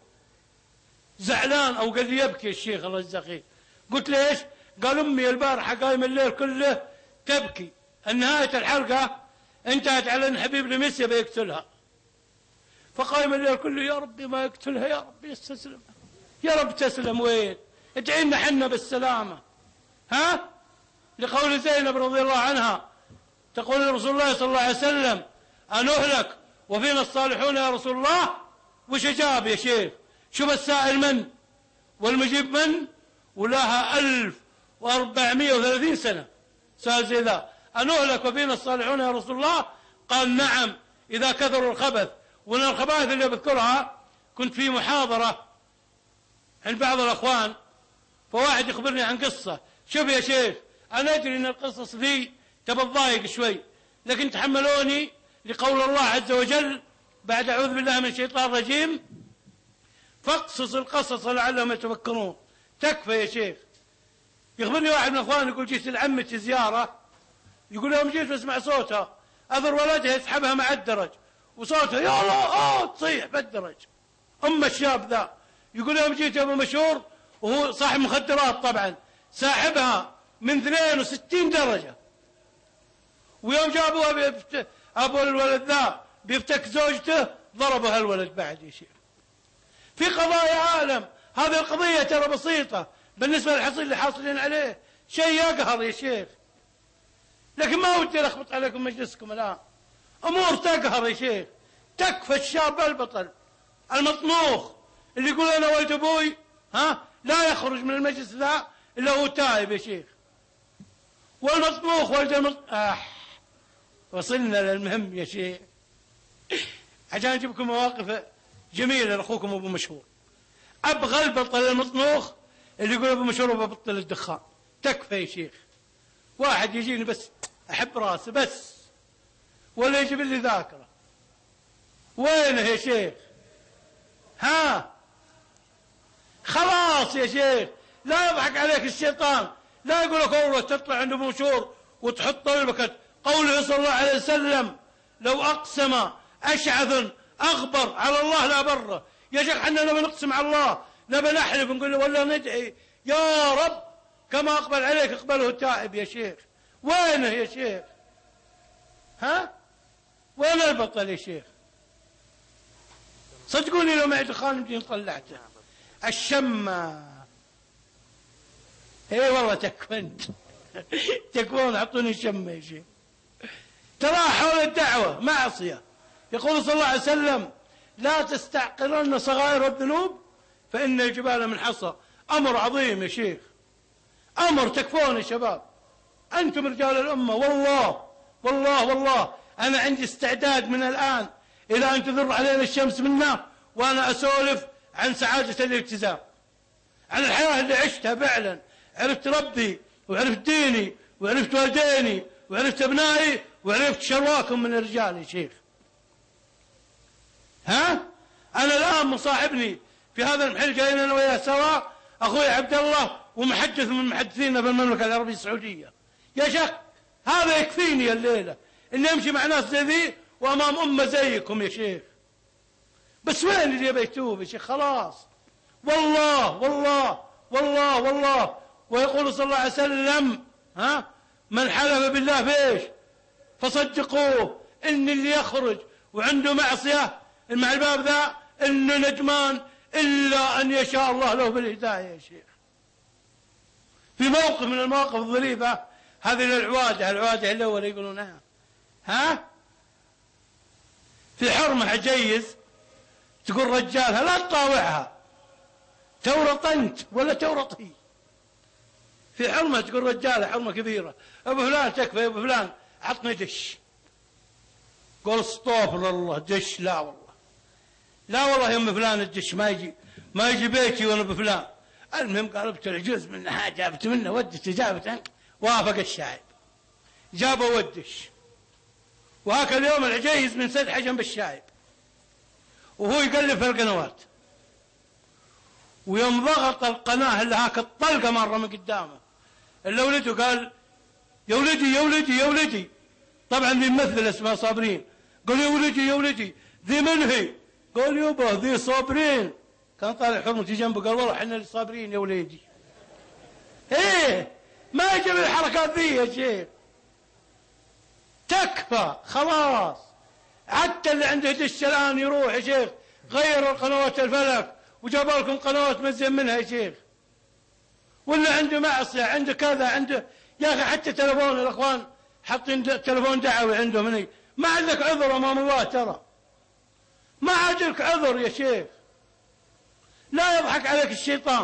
زعلان، أو قال لي يبكي الشيخ الله يجزاه خير. قلت ليش؟ قال أمي البارحة قايم الليل كله تبكي، نهاية الحلقة انتهت على أن حبيب لميسي بيقتلها، فقايم الليل كله يا ربي ما يقتلها، يا رب يستسلم، يا رب تسلم. وين؟ ادعينا حنا بالسلامة. ها، لقول زينب رضي الله عنها تقول رسول الله صلى الله عليه وسلم أنهلك وفينا الصالحون يا رسول الله. وش أجاب يا شيخ؟ شوف السائل من والمجيب من، ولها 1430 سنة سأل زي ذا، أنهلك وفينا الصالحون يا رسول الله؟ قال نعم إذا كثروا الخبث. ومن الخبائث اللي بذكرها، كنت في محاضرة عند بعض الأخوان، فواحد يخبرني عن قصة. شوف يا شيخ أنا أدري أن القصص ذي تبى تضايق شوي، لكن تحملوني لقول الله عز وجل بعد أعوذ بالله من الشيطان الرجيم فاقصص القصص لعلهم يتفكرون. تكفى يا شيخ. يخبرني واحد من الأخوان يقول جيت لعمتي زيارة، يقول يوم جيت بسمع صوتها أثر ولدها يسحبها مع الدرج، وصوتها يا الله تصيح بالدرج. أم الشاب ذا يقول يوم جيت يا أبو مشهور، وهو صاحب مخدرات طبعا، ساحبها من 62 درجة، ويوم جابوها أبو الولد ذا بيفتك زوجته ضربها الولد بعد يا شيخ. في قضايا عالم، هذه القضية ترى بسيطة بالنسبة للحصيل اللي حاصلين عليه، شيء يقهر يا شيخ. لكن ما ودي ألخبط عليكم مجلسكم الآن، أمور تقهر يا شيخ. تكفى الشاب البطل المطنوخ اللي يقول أنا ولد أبوي، ها، لا يخرج من المجلس ذا إلا هو تائب يا شيخ. والمطنوخ ولد وصلنا للمهم يا شيخ، عشان أجيب لكم مواقف جميلة لأخوكم أبو مشهور. أبغى البطل المطنوخ اللي يقول أبو مشهور ببطل الدخان. تكفى يا شيخ. واحد يجيني بس أحب راسه بس، ولا يجيب لي ذاكرة. وينه يا شيخ؟ ها، خلاص يا شيخ، لا يضحك عليك الشيطان، لا يقول لك والله تطلع عند أبو مشهور وتحط طلبك. قوله صلى الله عليه وسلم لو أقسم أشعث أغبر على الله لا بره. يا شيخ حنا نبي نقسم على الله، نبي نحلف نقول له ولا ندعي يا رب كما أقبل عليك اقبله التائب يا شيخ. وينه يا شيخ؟ ها، وين البطل يا شيخ؟ صدقوني لو معي دخان يمكن طلعته. الشمة اي والله تكفنت تكفون اعطوني الشمة يا شيخ. ترى حول الدعوة معصية. يقول صلى الله عليه وسلم لا تستعقلن صغائر الذنوب فإن الجبال من حصى. أمر عظيم يا شيخ، أمر تكفون يا شباب، أنتم رجال الأمة. والله والله والله أنا عندي استعداد من الآن إلى أن تذر علينا الشمس منا وأنا أسولف عن سعادة الالتزام، عن الحياة اللي عشتها فعلا. عرفت ربي وعرفت ديني وعرفت والديني وعرفت أبنائي وعرفت شرواكم من الرجال يا شيخ. ها، أنا الآن مصاحبني في هذا المحل جايين أنا وياه سوا أخوي عبد الله ومحدث من محدثينا بالمملكة العربية السعودية. يا شيخ هذا يكفيني الليلة إني أمشي مع ناس زي ذي وأمام أمة زيكم يا شيخ. بس وين اللي يبي يتوب يا شيخ؟ خلاص والله والله والله والله. ويقول صلى الله عليه وسلم من حلف بالله فيش فصدقوه إن اللي يخرج وعنده معصية مع الباب ذا إنه ندمان إلا أن يشاء الله له بالهداية يا شيخ. في موقف من المواقف الظريفة هذه العوادة الأول يقولونها في حرمة عجيز تقول رجالها لا تطاوعها تورط أنت ولا تورط هي. في حرمة تقول رجالها حرمة كبيرة أبو فلان تكفى يا أبو فلان عطني دش. قول استغفر الله دش لا والله يا أم فلان الدش ما يجي بيتي وأنا بفلان. المهم قلبت العجوز منها جابت منه ودت جابت وافق الشايب جابه ودش. وهكذا اليوم العجيز من سد حجم بالشايب وهو يقلب في القنوات ويوم ضغط القناة اللي هاك الطلقة مرة من قدامه اللي ولده قال يا ولدي يا ولدي يا ولدي. طبعا ذي ممثل اسمها صابرين. قال يا ولدي يا ولدي ذي من هي؟ قال يبا ذي صابرين. كان طالع حرمتي جنبه قال والله احنا اللي صابرين يا وليدي. ايه ما يجب الحركات ذي يا شيخ. تكفى خلاص. حتى اللي عنده دش الان يروح يا شيخ غير القنوات الفلك وجاب لكم قنوات مزين منها يا شيخ. ولا عنده معصية عنده كذا عنده يا اخي حتى تلفون الاخوان حاطين تلفون دعوي عندهم هني. ما عندك عذر امام الله ترى ما عندك عذر يا شيخ. لا يضحك عليك الشيطان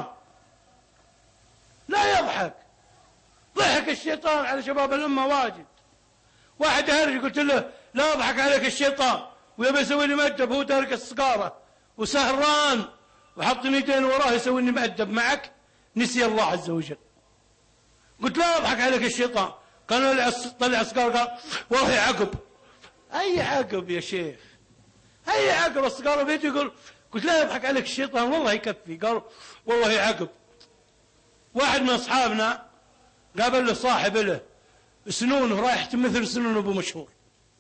لا يضحك. ضحك الشيطان على شباب الأمة واجد. واحد هرج قلت له لا يضحك عليك الشيطان ويبي يسوي لي مؤدب هو دارك السقارة وسهران وحط يدين وراه يسوي لي مؤدب معك نسي الله عز وجل. قلت لا يضحك عليك الشيطان. كان طلع سقار قال والله عقب. أي عقب يا شيخ أي عقب السقارة بيته يقول. قلت لا يضحك عليك الشيطان والله يكفي. قال والله عقب. واحد من أصحابنا قابل له صاحب له سنونه رايح مثل سنون أبو مشهور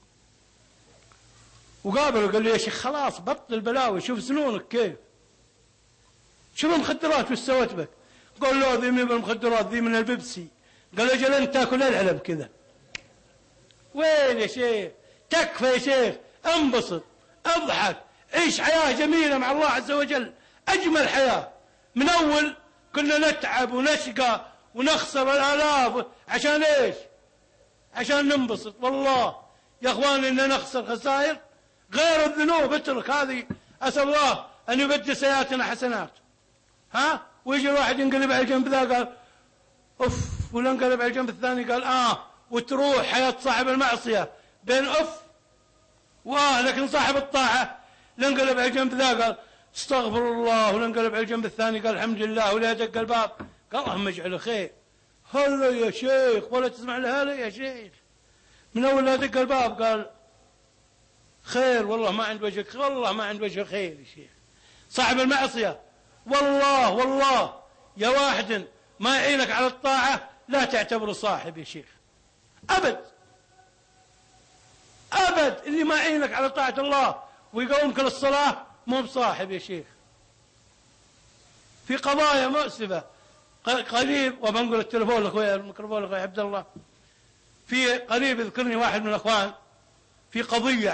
وقابله قال له يا شيخ خلاص بطل البلاوي شوف سنونك كيف شوف المخدرات وش سوت بك. قال له ذي من المخدرات ذي من البيبسي. قال اجل انت تاكل العلب كذا. وين يا شيخ تكفى يا شيخ انبسط اضحك عيش حياة جميلة مع الله عز وجل أجمل حياة. من أول كنا نتعب ونشقى ونخسر الآلاف عشان إيش؟ عشان ننبسط. والله يا أخواني إننا نخسر خسائر غير الذنوب. اترك هذه أسأل الله أن يبدل سيئاتنا حسنات. ويجي الواحد ينقلب على الجنب ذا قال أف ولا انقلب على الجنب الثاني قال وتروح حياة صاحب المعصية بين أف لكن صاحب الطاعة لانقلب على الجنب ذا قال استغفر الله ولانقلب على الجنب الثاني قال الحمد لله ولا دق الباب قال اللهم اجعله خير. هلا يا شيخ ولا تسمع له هلا يا شيخ. من أول لا دق الباب قال خير والله ما عند وجهك والله ما عند وجهك خير يا شيخ. صاحب المعصية والله يا واحد ما يعينك على الطاعة لا تعتبره صاحب يا شيخ أبد. اللي ما يعينك على طاعة الله ويقومك للصلاة مو بصاحب يا شيخ. في قضايا مؤسفة قريب وبنقول التلفون لأخويا الميكروفون لأخويا عبد الله. في قريب يذكرني واحد من الأخوان في قضية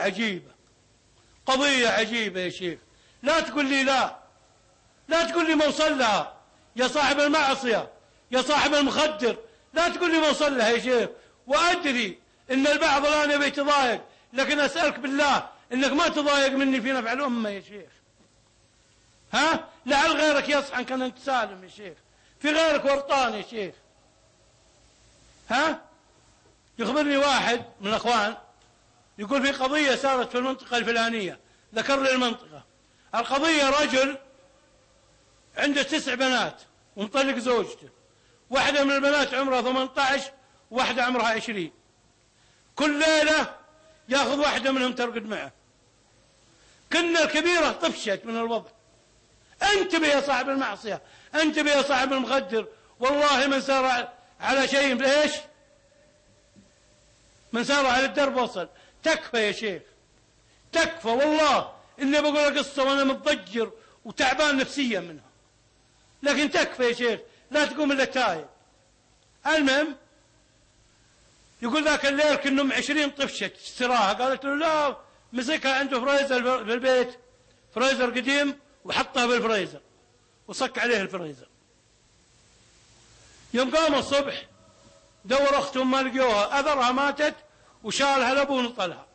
عجيبة يا شيخ. لا تقول لي لا تقول لي موصل لها يا صاحب المعصية يا صاحب المخدر. لا تقول لي موصل لها يا شيخ. وأدري إن البعض الآن يبي يتضايق لكن أسألك بالله إنك ما تضايق مني في نفع الأمة يا شيخ. لعل غيرك يصحن كان أنت سالم يا شيخ. في غيرك ورطان يا شيخ. يخبرني واحد من الأخوان يقول في قضية صارت في المنطقة الفلانية. ذكر لي المنطقة. القضية رجل عنده 9 بنات ومطلق زوجته. واحدة من البنات عمرها 18 وواحدة عمرها 20. كل ليلة ياخذ واحدة منهم ترقد معه. كنا الكبيرة طفشت من الوضع. انتبه يا صاحب المعصية انتبه يا صاحب المخدر. والله من سار على شيء ليش من سار على الدرب وصل. تكفى يا شيخ تكفى. والله إني بقول قصة وأنا متضجر وتعبان نفسيا منها. لكن تكفى يا شيخ، لا تقوم إلا تايب. المهم يقول ذاك الليل كنهم 20 طفشة اشتراها، قالت له لا، مسكها عنده فريزر في البيت، فريزر قديم، وحطها بالفريزر وصك عليه الفريزر. يوم قام الصبح دور اختهم ما لقيوها، اذرها ماتت وشالها لابوه ونطلها.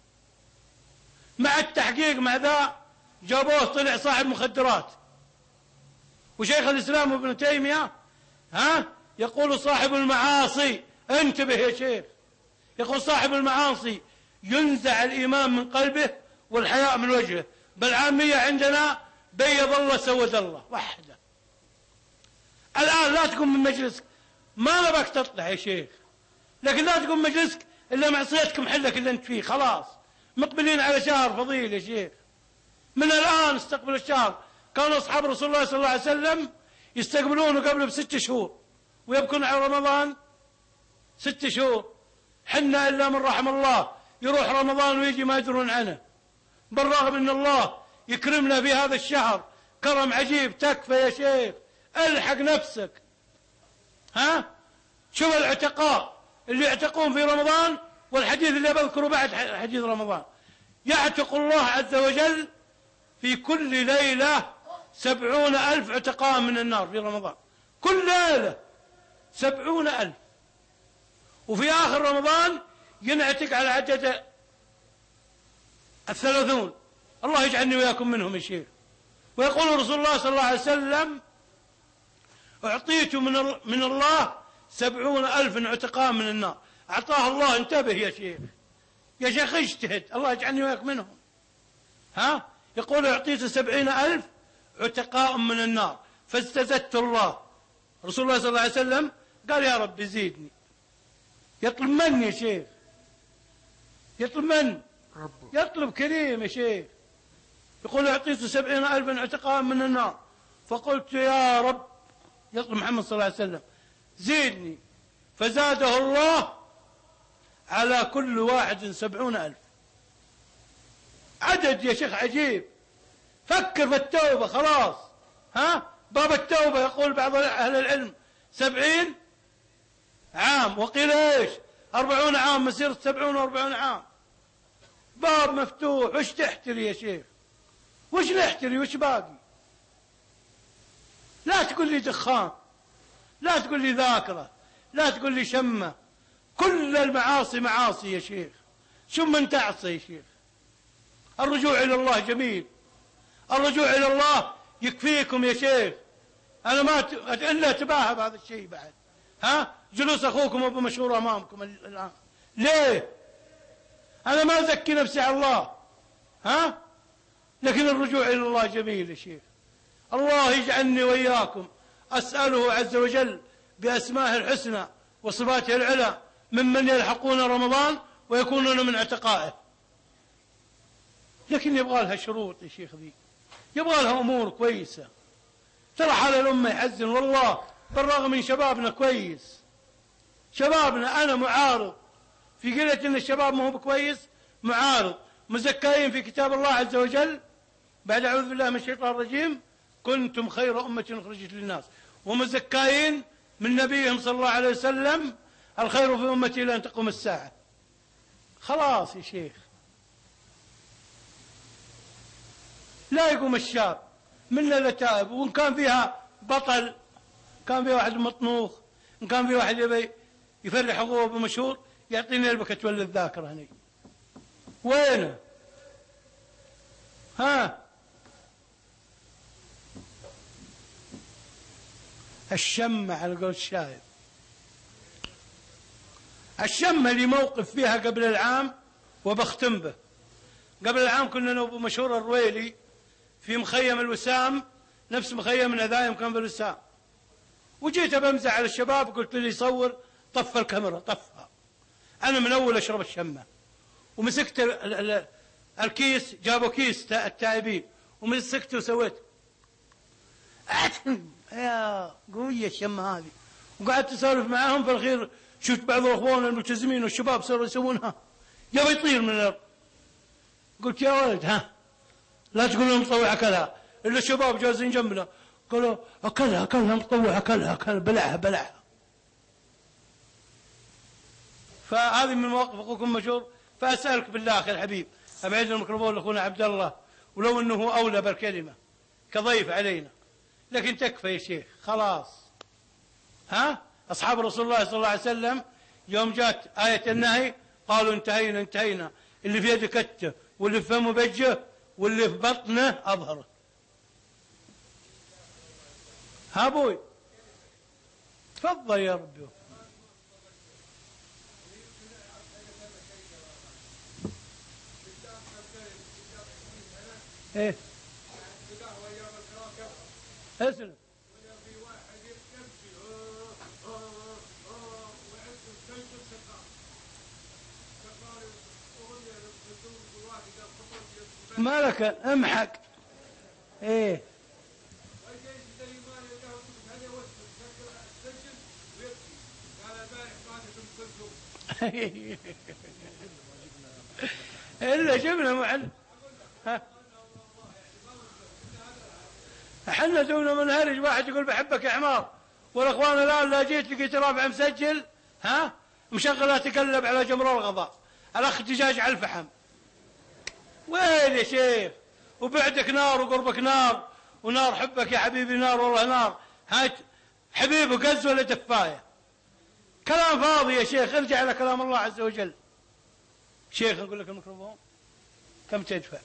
مع التحقيق مع ذا جابوه طلع صاحب مخدرات. وشيخ الاسلام ابن تيميه يقول صاحب المعاصي، انتبه يا شيخ، يقول صاحب المعاصي ينزع الايمان من قلبه والحياء من وجهه، بالعاميه عندنا بيض الله سود الله وحده. الان لا تقوم من مجلسك، ما نبغاك تطلع يا شيخ، لكن لا تقوم من مجلسك الا معصيتك محلك اللي انت فيه. خلاص مقبلين على شهر فضيل يا شيخ، من الان استقبل الشهر. كانوا اصحاب رسول الله صلى الله عليه وسلم يستقبلونه قبل ب6 شهور ويبكون على رمضان 6 شهور. حنا الا من رحم الله، يروح رمضان ويجي ما يدرون عنه، بالرغم ان الله يكرمنا في هذا الشهر كرم عجيب. تكفى يا شيخ، الحق نفسك. شوف العتقاء اللي يعتقون في رمضان، والحديث اللي بذكره بعد حديث رمضان، يعتق الله عز وجل في كل ليلة 70,000 عتقاء من النار في رمضان، كل ليلة 70,000. وفي آخر رمضان ينعتق على عدد 30. الله يجعلني وياكم منهم يا شيخ. ويقول رسول الله صلى الله عليه وسلم أعطيت من الله 70,000 عتقاء من النار. أعطاه الله، انتبه يا شيخ، يا شيخ اجتهد، الله يجعلني وياك منهم. يقول أعطيت 70,000 عتقاء من النار فاستزدت الله. رسول الله صلى الله عليه وسلم قال يا رب زيدني. يطلب من يا شيخ؟ يطلب من؟ يطلب كريم يا شيخ. يقول أعطيت 70,000 عتقاء من النار، فقلت يا رب، يطلب محمد صلى الله عليه وسلم، زيدني، فزاده الله على كل واحد 70,000. عدد يا شيخ عجيب. فكر في التوبة خلاص. باب التوبة يقول بعض أهل العلم 70 عام، وقيل ايش 40 عام، مسيرة 70 و40 عام. باب مفتوح. وش تحتري يا شيخ؟ وش نحتري؟ وش باقي؟ لا تقول لي دخان، لا تقول لي ذاكرة، لا تقول لي شمة. كل المعاصي معاصي يا شيخ، شو من تعصي يا شيخ؟ الرجوع إلى الله جميل، الرجوع إلى الله يكفيكم يا شيخ. أنا ما إلا أتباهى بهذا الشيء بعد. جلوس أخوكم أبو مشهور أمامكم الآن ليه؟ أنا ما أزكي نفسي على الله، لكن الرجوع إلى الله جميل يا شيخ. الله يجعلني وإياكم أسأله عز وجل بأسمائه الحسنى وصفاته العلى ممن يلحقون رمضان ويكونون من عتقائه. لكن يبغى لها شروط يا شيخ، ذي يبغى لها أمور كويسة. ترى حال الأمة يحزن والله، بالرغم من شبابنا كويس، شبابنا. أنا معارض في قلة إن الشباب ما هو كويس، معارض. مزكاين في كتاب الله عز وجل بعد أعوذ بالله من الشيطان الرجيم كنتم خير أمة أخرجت للناس، ومزكاين من نبيهم صلى الله عليه وسلم الخير في أمتي إلى أن تقوم الساعة. خلاص يا شيخ، لا يقوم الشاب منا لتائب. وإن كان فيها بطل، كان فيها واحد مطنوخ، إن كان فيها واحد يبي يفرح أخوه بمشهور، يعطيني البكة تولي الذاكرة هني. وينه؟ الشمة على قول الشاعر، الشمة اللي موقف فيها قبل العام وبختم به. قبل العام كنا أنا وأبو مشهور الرويلي في مخيم الوسام، نفس مخيم النذايم كان في الوسام، وجيت بمزح على الشباب، قلت لي صور، طف الكاميرا، طفها. أنا من أول أشرب الشمة، ومسكت الكيس، جابوا كيس التائبين، ومسكته وسويت يا قوية الشمة هذه. وقعدت أسولف معاهم، في الأخير شفت بعض الأخوان الملتزمين والشباب صاروا يسوونها، يبي يطير من الأرض. قلت يا ولد لا تقول لهم طوع كذا، إلا الشباب جالسين جنبنا، قالوا أكلها مطوع، أكلها بلعها. فهذه من مواقف أخوكم مشهور. فأسألك بالله أخي الحبيب، أبعد الميكروفون لأخونا عبد الله، ولو أنه أولى بالكلمة كضيف علينا، لكن تكفى يا شيخ خلاص. أصحاب رسول الله صلى الله عليه وسلم يوم جاءت آية النهي قالوا انتهينا، اللي في يده كته، واللي في فمه بجه، واللي في بطنه أظهره. ها أبوي تفضل يا ربي. ايه اسلم. مالك امحق. ايه الا شفنا معلم. احنا دونا منهرج، واحد يقول بحبك يا حمار، والاخوان الان لا جيت لقيت رافع مسجل مشغل تقلب على جمر الغضاء، الاخ دجاج على الفحم. وين يا شيخ؟ وبعدك نار وقربك نار، ونار حبك يا حبيبي نار، والله نار. هات حبيبه قز ولا دفايه؟ كلام فاضي يا شيخ، ارجع إلى كلام الله عز وجل. شيخ نقول لك الميكروفون كم تدفع؟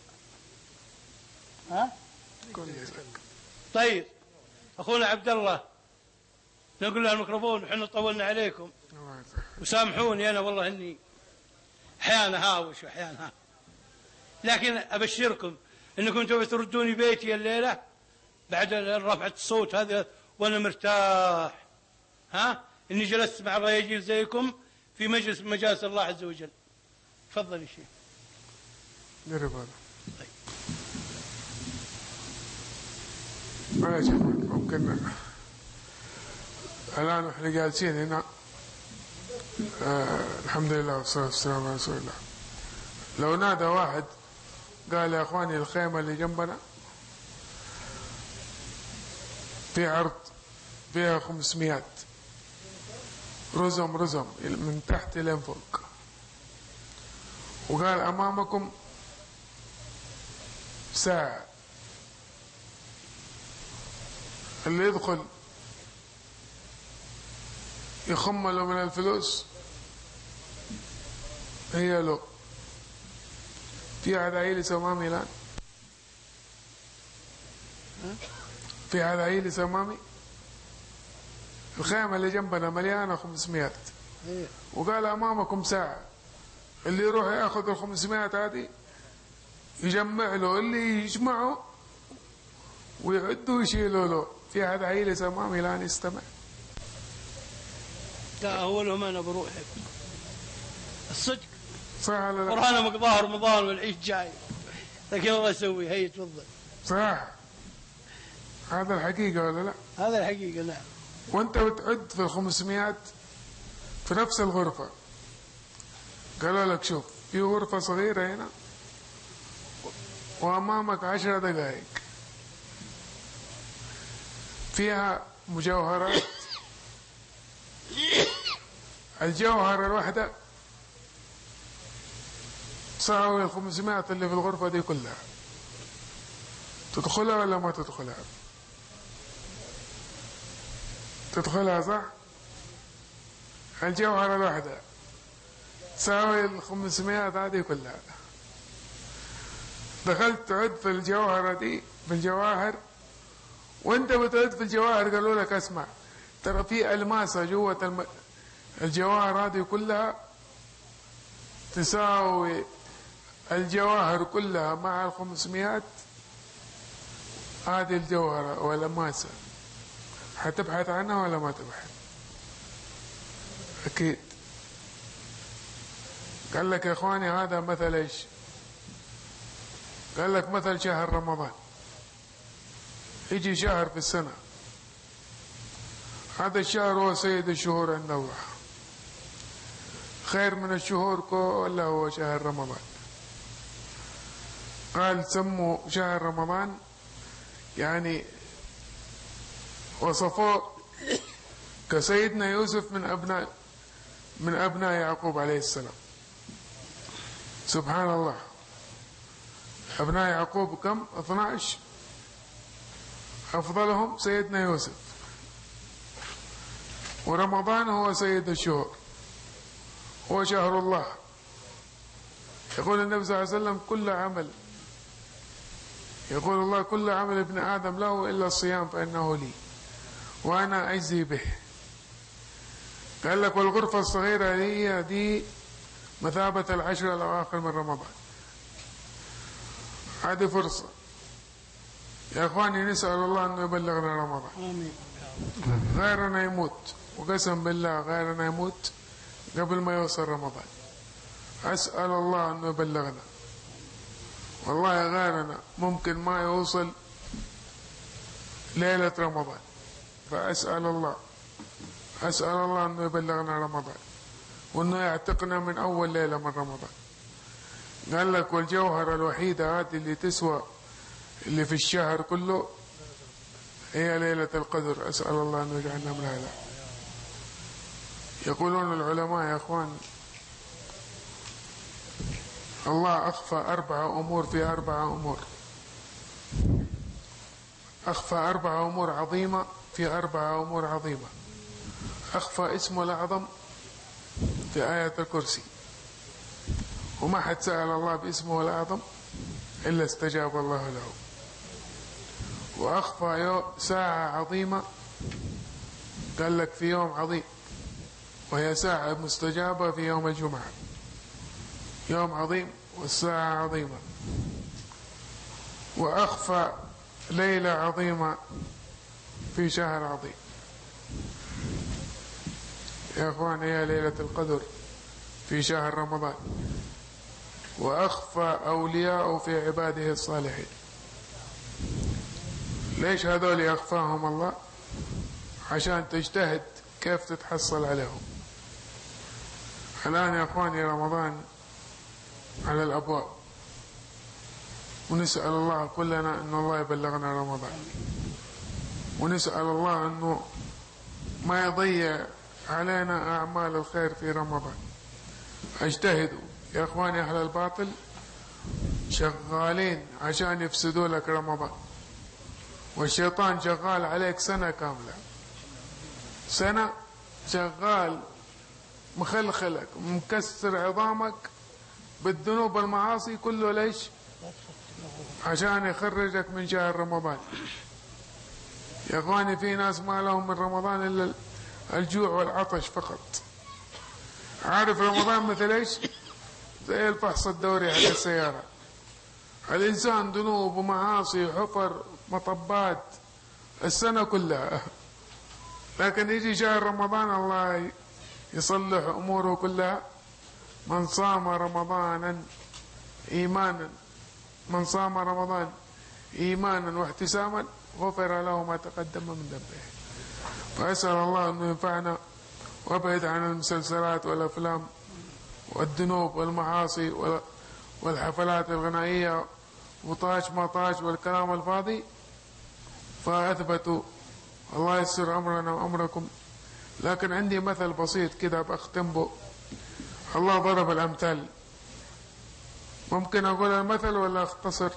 طيب أخونا عبد الله نقول له الميكروفون، وحنا طولنا عليكم وسامحوني أنا والله إني أحيانا هاوش وأحيانا لكن أبشركم إنكم تبغوا تردوني بيتي الليلة بعد رفعة الصوت هذا وأنا مرتاح، إني جلست مع الرجال زيكم في مجلس من مجالس الله عز وجل. تفضل يا شيخ. نرب هذا. طيب يا جماعة ممكن الآن احنا جالسين هنا الحمد لله والصلاة والسلام على رسول الله. لو نادى واحد قال يا اخواني الخيمة اللي جنبنا في عرض فيها 500 رزم من تحت لين فوق، وقال امامكم ساعة، اللي يدخل يخم له من الفلوس هي له. في أحد عيلي سمامي الآن؟ في أحد عيلي سمامي؟ الخيمة اللي جنبنا مليانة 500 وقال أمامكم ساعة، اللي يروح ياخذ 500 هذه يجمع له اللي يجمعه ويعدوا ويشيلوا له. في أحد عيلي سمامي الآن يستمع؟ لا هو لهم أنا بروحك الصدق صح ولا لا؟ ورانا مقدار رمضان والعيد جاي، لكن الله يسوي. هي تفضل. صح، هذا الحقيقة ولا لا؟ هذا الحقيقة نعم. وانت بتعد في 500 في نفس الغرفة، قالوا لك شوف في غرفة صغيرة هنا وأمامك 10 دقائق فيها مجوهرات، الجوهرة الواحدة تساوي 500 اللي في الغرفة دي كلها. تدخلها ولا ما تدخلها؟ تدخلها صح؟ الجوهرة الواحدة تساوي 500 هذه كلها. دخلت تعد في الجوهرة دي في الجواهر، وانت بتعد في الجواهر قالوا لك اسمع ترى في ألماسة جوة الجواهر هذه كلها تساوي الجواهر كلها مع 500 هذه الجوهرة والألماسة. حتبحث عنها ولا ما تبحث؟ أكيد. قال لك يا إخواني هذا مثل إيش؟ قال لك مثل شهر رمضان. يجي شهر في السنة، هذا الشهر هو سيد الشهور عند الله، خير من الشهور كلها هو شهر رمضان. قال سموا شهر رمضان يعني وصفوه كسيدنا يوسف من أبناء يعقوب عليه السلام. سبحان الله، أبناء يعقوب كم؟ 12، أفضلهم سيدنا يوسف. ورمضان هو سيد الشهور، هو شهر الله. يقول النبي صلى الله عليه وسلم كل عمل، يقول الله كل عمل ابن آدم له إلا الصيام فإنه لي وأنا أجزي به. قال لك والغرفة الصغيرة هي دي مثابة العشر الأواخر من رمضان. هذه فرصة يا أخواني، نسأل الله أنه يبلغنا رمضان. آمين. غيرنا يموت، وقسم بالله غيرنا يموت قبل ما يوصل رمضان. أسأل الله أنه يبلغنا. والله غيرنا ممكن ما يوصل ليلة رمضان، فأسأل الله أنه يبلغنا رمضان، وأنه يعتقنا من أول ليلة من رمضان. قال لك والجوهرة الوحيدة هذه اللي تسوى اللي في الشهر كله هي ليلة القدر. أسأل الله أن يجعلنا من هذا. يقولون العلماء يا أخوان الله أخفى 4 أمور في 4 أمور، أخفى 4 أمور عظيمة في 4 أمور عظيمة. أخفى اسمه الأعظم في آية الكرسي، وما حد سأل الله باسمه الأعظم إلا استجاب الله له. وأخفى ساعة عظيمة، قال لك في يوم عظيم، وهي ساعة مستجابة في يوم الجمعة. يوم عظيم والساعة عظيمة. وأخفى ليلة عظيمة في شهر عظيم. يا أخوان هي ليلة القدر في شهر رمضان. وأخفى أولياء في عباده الصالحين. ليش هذول يخفاهم الله؟ عشان تجتهد كيف تتحصل عليهم. الآن يا أخواني رمضان على الأبواب، ونسأل الله كلنا أن الله يبلغنا رمضان، ونسأل الله أنه ما يضيع علينا أعمال الخير في رمضان. اجتهدوا يا أخواني. أهل الباطل شغالين عشان يفسدوا لك رمضان، والشيطان شغال عليك سنة كاملة، سنة شغال مخلخلك مكسر عظامك بالذنوب والمعاصي كله. ليش؟ عشان يخرجك من شهر رمضان. يا اخواني في ناس ما لهم من رمضان الا الجوع والعطش فقط. عارف رمضان مثل ايش؟ زي الفحص الدوري على السيارة. الانسان ذنوب ومعاصي وحفر مطبات السنة كلها، لكن يجي شهر رمضان الله يصلح اموره كلها. من صام رمضان ايمانا واحتساما غفر له ما تقدم من ذنبه. فاسال الله انه ينفعنا وابعد عن المسلسلات والافلام والذنوب والمعاصي والحفلات الغنائيه وطاش ما طاش والكلام الفاضي. فاثبتوا الله يسر امرنا وامركم. لكن عندي مثل بسيط كده بختم به. الله ضرب الامثال، ممكن اقول المثل ولا اختصر؟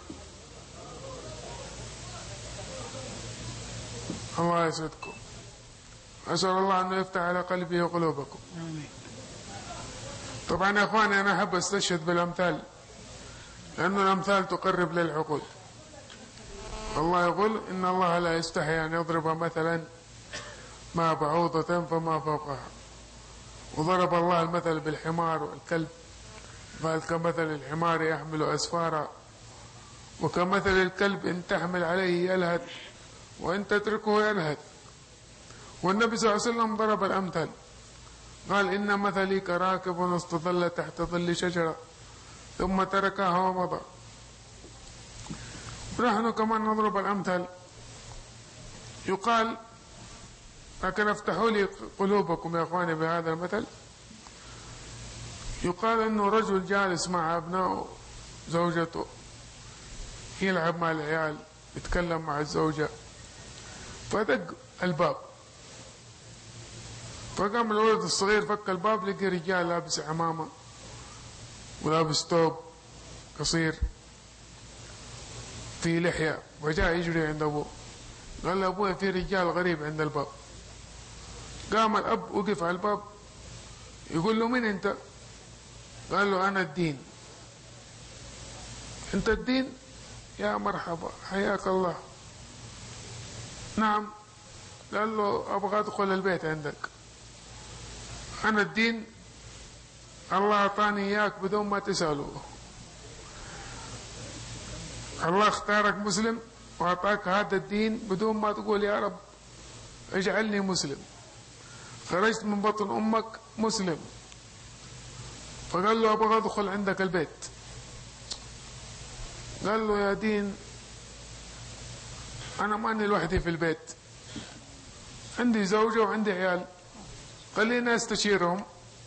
الله يسعدكم. اسال الله انه يفتح على قلبي وقلوبكم. طبعا يا اخواني انا احب استشهد بالامثال، لأن الأمثال تقرب للعقول. الله يقول إن الله لا يستحي أن يضرب مثلا ما بعوضة فما فوقها. وضرب الله المثل بالحمار والكلب، قال كمثل الحمار يحمل أسفارا وكمثل الكلب إن تحمل عليه يلهث وإن تتركه يلهث. والنبي صلى الله عليه وسلم ضرب الأمثال، قال إن مثلي كراكب استظل تحت ظل شجرة ثم تركها ومضى. ونحن كمان نضرب الأمثال. يقال، لكن افتحوا لي قلوبكم يا اخواني بهذا المثل. يقال انه رجل جالس مع ابنائه زوجته، يلعب مع العيال، يتكلم مع الزوجة، فدق الباب. فقام الولد الصغير فك الباب، لقي رجال لابس عمامة ولابس ثوب قصير في لحية، وجاء يجري عند أبوه. قال له أبوه في رجال غريب عند الباب. قام الأب وقف على الباب يقول له مين أنت؟ قال له أنا الدين. أنت الدين؟ يا مرحبا حياك الله. نعم. قال له أبغى أدخل البيت عندك. أنا الدين، الله أعطاني إياك بدون ما تسأله. الله اختارك مسلم وأعطاك هذا الدين بدون ما تقول يا رب اجعلني مسلم. خرجت من بطن أمك مسلم. فقال له أبغى أدخل عندك البيت. قال له يا دين أنا ماني لوحدي في البيت، عندي زوجة وعندي عيال، خليني أستشيرهم.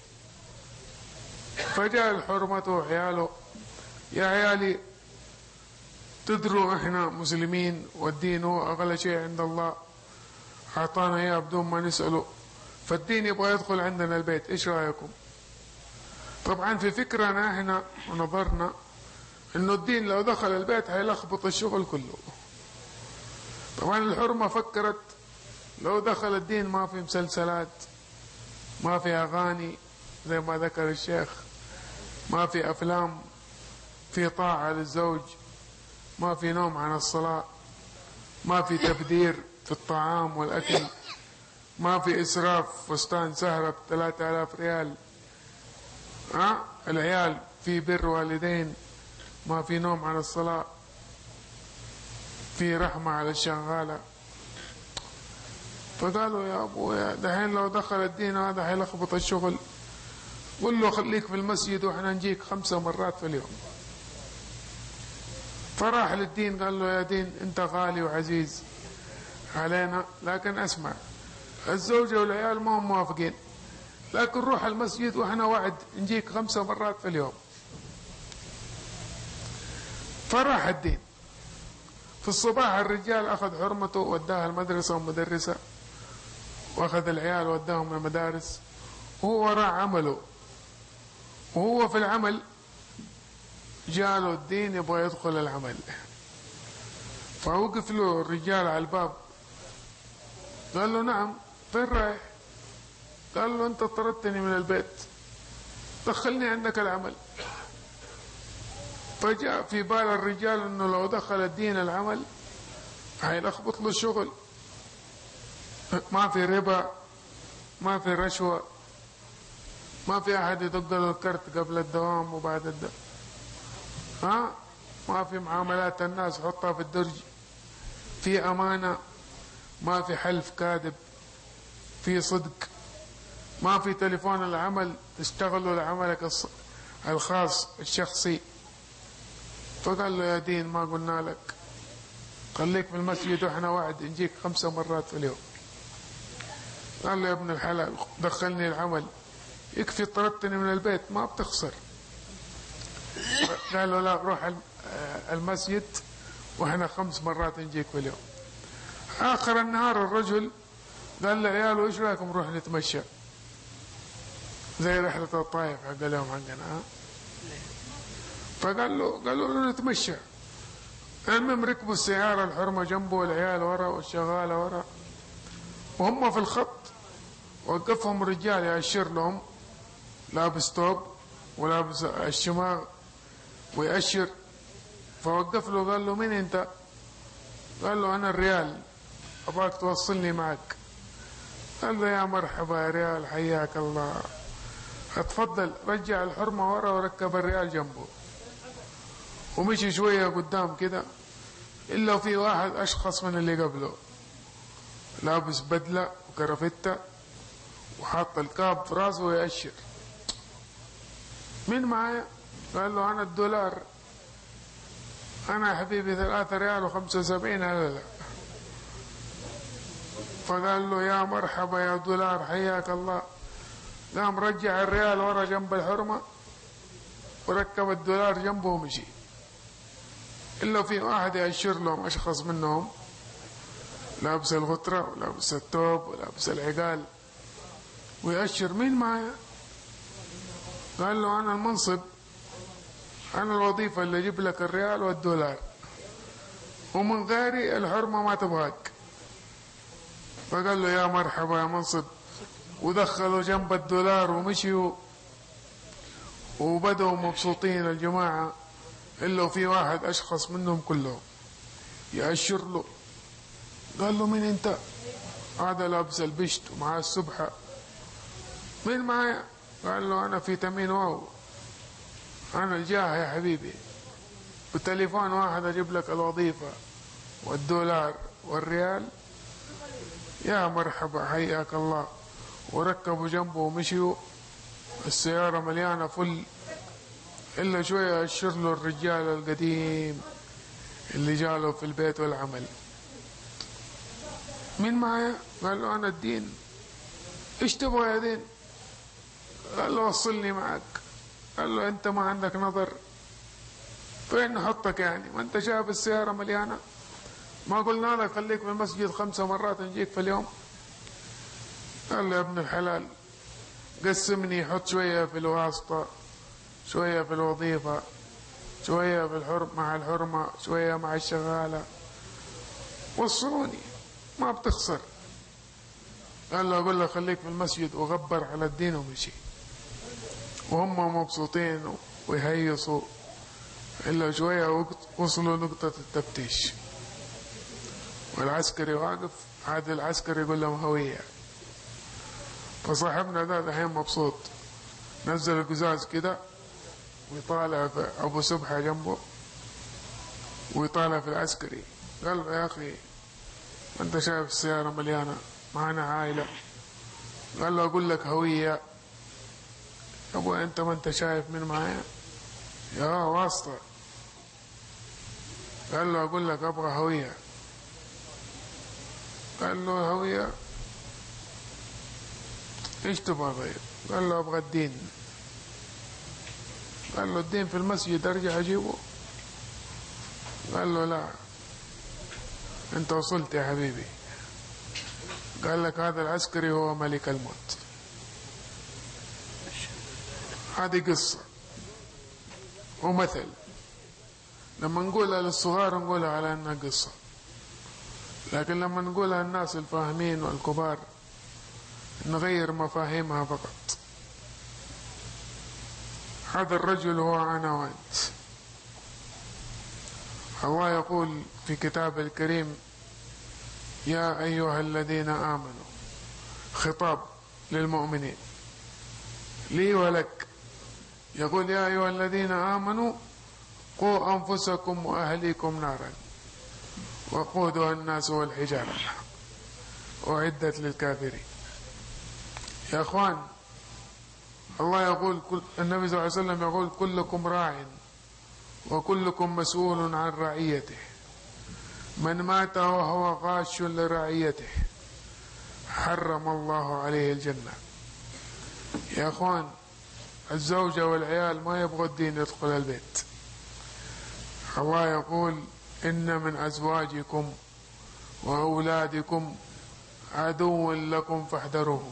فجاء الحرمة وعياله، يا عيالي تدروا إحنا مسلمين والدين هو أغلى شيء عند الله، أعطانا إياه بدون ما نسأله، فالدين يبغى يدخل عندنا البيت، إيش رأيكم؟ طبعا في فكرنا إحنا ونظرنا إنه الدين لو دخل البيت هيلخبط الشغل كله. طبعا الحرمة فكرت لو دخل الدين ما في مسلسلات، ما في أغاني زي ما ذكر الشيخ، ما في أفلام، في طاعة للزوج، ما في نوم عن الصلاة، ما في تبذير في الطعام والأكل، ما في إسراف، فستان سهرة ب3000 ريال، العيال في بر والدين، ما في نوم عن الصلاة، في رحمة على الشغالة. فقالوا يا أبويا دحين لو دخل الدين هذا هيلخبط الشغل، قل له خليك في المسجد وإحنا نجيك 5 مرات في اليوم. فراح للدين قال له يا دين أنت غالي وعزيز علينا، لكن أسمع الزوجة والعيال ما هم موافقين، لكن روح المسجد وإحنا وعد نجيك 5 مرات في اليوم. فراح الدين في الصباح، الرجال أخذ حرمته وداها المدرسة ومدرسة، وأخذ العيال وداهم المدارس، وهو راح عمله. وهو في العمل جاله الدين يبغى يدخل العمل، فوقف له الرجال على الباب. قال له نعم فين رايح؟ قال له أنت طردتني من البيت، دخلني عندك العمل. فجاء في بال الرجال انه لو دخل الدين العمل هيلخبط له الشغل، ما في ربا، ما في رشوة، ما في احد يدق له الكرت قبل الدوام وبعد الدوام، ما في معاملات الناس حطها في الدرج، في امانة، ما في حلف كاذب، في صدق، ما في تليفون العمل تشتغلوا لعملك الخاص الشخصي. فقال له يا دين ما قلنا لك خليك في المسجد واحنا وعد نجيك 5 مرات في اليوم. قال له يا ابن الحلال دخلني العمل، يكفي طردتني من البيت ما بتخسر. قال له لا روح المسجد واحنا 5 مرات نجيك في اليوم. اخر النهار الرجل قال لعياله ايش رايكم نروح نتمشى زي رحلة الطائف حق اليوم حقنا؟ قالوا له نتمشى. المهم ركبوا السيارة، الحرمة جنبه والعيال ورا والشغالة ورا، وهم في الخط وقفهم رجال يأشر لهم، لابس ثوب ولابس الشماغ ويأشر. فوقف له قال له مين انت؟ قال له انا الريال ابغاك توصلني معك. قال له يا مرحبا يا ريال حياك الله، اتفضل. رجع الحرمة ورا وركب الريال جنبه ومشي شوية قدام كده، إلا في واحد أشخص من اللي قبله لابس بدلة وكرافتة وحاط الكاب في راسه ويأشر. مين معايا؟ قال له أنا $1. أنا يا حبيبي 3 ريال و75 هللة. فقال له يا مرحبا يا $، حياك الله. قام رجع الريال ورا جنب الحرمة وركب $1 جنبه ومشي، إلا في واحد يأشر لهم أشخص منهم لابس الغترة ولابس الثوب ولابس العقال ويأشر مين معايا؟ قال له أنا المنصب، أنا الوظيفة اللي أجيب لك الريال والدولار، ومن غيري الحرمة ما تبغاك. فقال له يا مرحبا يا منصب، ودخلوا جنب الدولار ومشيوا وبدأوا مبسوطين الجماعة، إلا في واحد أشخص منهم كلهم يأشر له. قال له مين أنت؟ هذا لابس البشت ومعاه السبحة. مين معايا؟ قال له أنا في تمين واو، أنا الجاه يا حبيبي، بتليفون واحد أجيب لك الوظيفة والدولار والريال. يا مرحبا حياك الله. وركبوا جنبه ومشيوا، السيارة مليانة فل، إلا شوية أشر له الرجال القديم اللي جاله في البيت والعمل. مين معايا؟ قال له أنا الدين. إيش تبغى يا دين؟ قال له وصلني معك. قال له أنت ما عندك نظر؟ فين نحطك يعني؟ ما أنت شايف السيارة مليانة؟ ما قلنا لك خليك في المسجد 5 مرات نجيك في اليوم؟ قال له يا ابن الحلال قسمني، حط شوية في الواسطة، شوية في الوظيفة، شوية في مع الحرمة، شوية مع الشغالة، وصلوني ما بتخسر. قال له أقول له خليك في المسجد، وغبر على الدين ومشي. وهم مبسوطين ويهيصوا، إلا شوية وصلوا نقطة التفتيش، والعسكري واقف. عاد العسكري يقول لهم هوية. فصاحبنا ده دحين مبسوط، نزل القزاز كده ويطالع في أبو سبحة جنبه ويطالع في العسكري. قال له يا أخي أنت شايف السيارة مليانة، معنا عائلة. قال له أقول لك هوية. أبو أنت ما أنت شايف من معايا؟ يا واسطة. قال له أقول لك أبغى هوية. قال له هوية إيش تبغى غير؟ قال له أبغى الدين. قال له الدين في المسجد أرجع أجيبه؟ قال له لا، أنت وصلت يا حبيبي. قال لك هذا العسكري هو ملك الموت. هذه قصة ومثل، لما نقولها للصغار نقولها على أنها قصة، لكن لما نقولها الناس الفاهمين والكبار نغير مفاهيمها فقط. هذا الرجل هو أنا وأنت. الله يقول في كتاب الكريم يا أيها الذين آمنوا، خطاب للمؤمنين لي ولك. يقول يا أيها الذين آمنوا قوا أنفسكم وأهليكم نارا وقودها الناس والحجارة أعدت للكافرين. يا أخوان، الله يقول النبي صلى الله عليه وسلم يقول كلكم راع وكلكم مسؤول عن رعيته، من مات وهو غاش لرعيته حرم الله عليه الجنة. يا أخوان، الزوجة والعيال ما يبغوا الدين يدخل البيت. الله يقول إن من أزواجكم وأولادكم عدو لكم فاحذروه.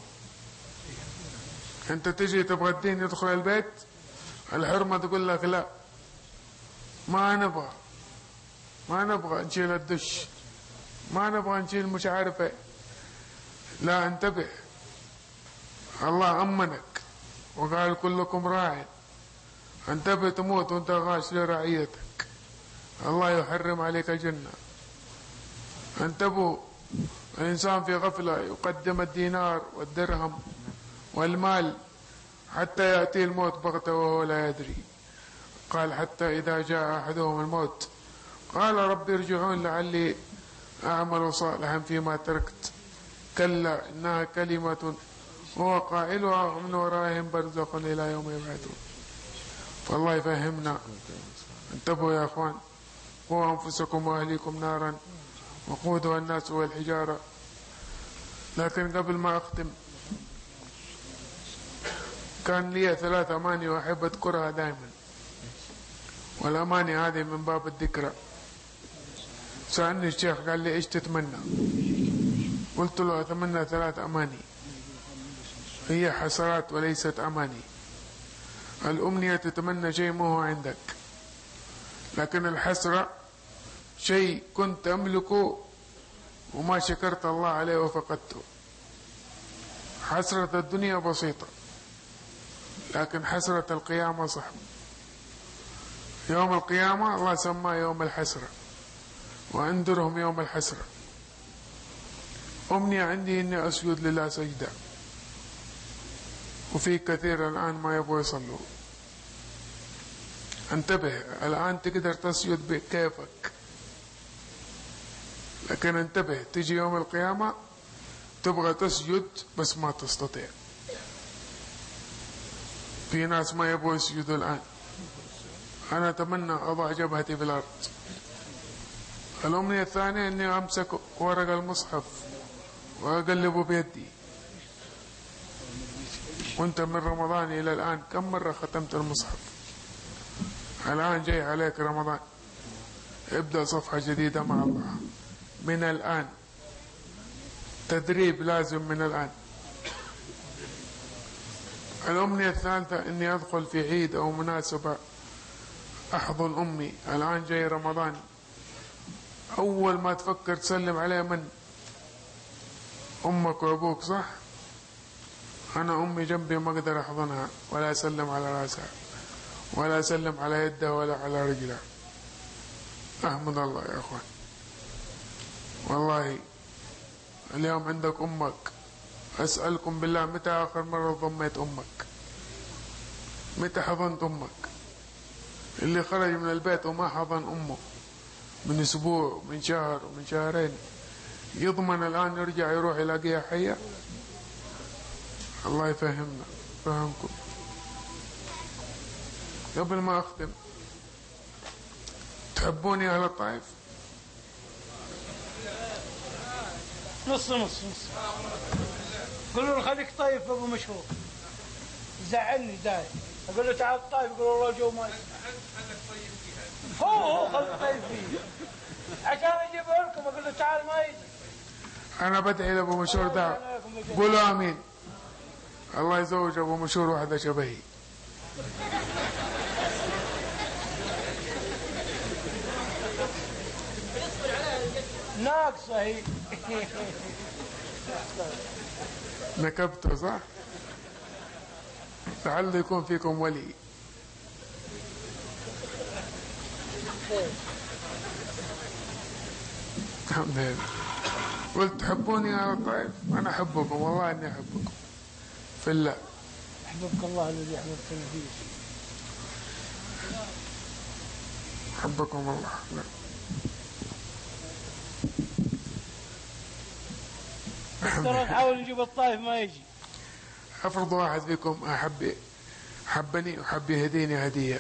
أنت تجي تبغى الدين يدخل البيت، الحرمة تقول لك لا، ما نبغى نشيل الدش، ما نبغى نشيل مش عارفة. لا، انتبه، الله أمنك وقال كلكم راع. انتبه تموت وانت غاش لرعيتك، الله يحرم عليك الجنة. انتبهوا، الإنسان في غفلة يقدم الدينار والدرهم والمال حتى يأتي الموت بغتة وهو لا يدري. قال حتى إذا جاء أحدهم الموت قال رب ارجعون لعلي أعمل صالحا فيما تركت، كلا إنها كلمة هو قائلها ومن ورائهم برزخ إلى يوم يبعثون. فالله يفهمنا. انتبهوا يا أخوان، قوا أنفسكم وأهليكم نارا وقودها الناس والحجارة. لكن قبل ما أختم، كان لي 3 أماني وأحب أذكرها دائما، والأماني هذه من باب الذكرى. سألني الشيخ قال لي إيش تتمنى؟ قلت له أتمنى 3 أماني، هي حسرات وليست أماني. الأمنية تتمنى شيء ما هو عندك، لكن الحسرة شيء كنت أملكه وما شكرت الله عليه وفقدته. حسرة الدنيا بسيطة، لكن حسرة القيامة صعب. يوم القيامة الله سماه يوم الحسرة، وأنذرهم يوم الحسرة. أمنية عندي إني أسجد لله سجدة، وفي كثير الآن ما يبغوا يصلوا. انتبه، الآن تقدر تسجد بكيفك، لكن انتبه تجي يوم القيامة تبغى تسجد بس ما تستطيع. في ناس ما يبغوا يسجدوا الآن. أنا أتمنى أضع جبهتي في الأرض. الأمنية الثانية إني أمسك ورق المصحف وأقلبه بيدي. وأنت من رمضان إلى الآن كم مرة ختمت المصحف؟ الآن جاي عليك رمضان، ابدأ صفحة جديدة مع الله من الآن. تدريب لازم من الآن. الأمنية الثالثة إني أدخل في عيد أو مناسبة أحضن أمي. الآن جاي رمضان، أول ما تفكر تسلم عليه من؟ أمك وأبوك، صح؟ أنا أمي جنبي ما أقدر أحضنها ولا أسلم على رأسها ولا أسلم على يدها ولا على رجلها. أحمد الله يا أخوان، والله اليوم عندك أمك. أسألكم بالله، متى آخر مرة ضميت أمك؟ متى حضنت أمك؟ اللي خرج من البيت وما حضن أمه من أسبوع، من شهر، من شهرين، يضمن الآن يرجع يروح يلاقيها حية؟ الله يفهمنا فهمكم. قبل ما أختم، تحبوني أهل الطائف؟ نص نص نص. قولوا له خليك طيب أبو مشهور، زعلني دايم. أقول له تعال الطائف، يقول والله الجو ما هو خليك طيب فيه عشان أجيبه لكم. أقول له تعال ما يجي. أنا بدعي لأبو مشهور ده، قولوا آمين. الله يزوج أبو مشهور واحدة شبهي. ناقصة هي. نكبته صح؟ لعله يكون فيكم ولي. الحمد لله. قلت تحبوني يا الطائف؟ أنا أحبكم، والله إني أحبكم في الله. أحببك الله الذي أحببتني فيه. أحبكم الله. لا. ترى نحاول نجيب الطائف ما يجي. أفرض واحد فيكم حبني وحب يهديني هدية،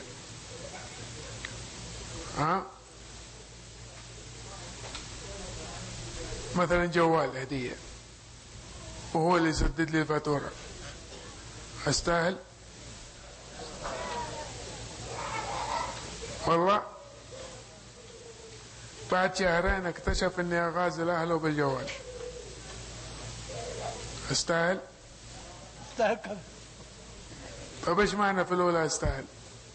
مثلا جوال هدية، وهو اللي يسدد لي الفاتورة، أستاهل؟ والله بعد شهرين اكتشف اني اغازل اهله بالجوال. استاهل؟ استاهل كم؟ طب ايش معنى في الاولى استاهل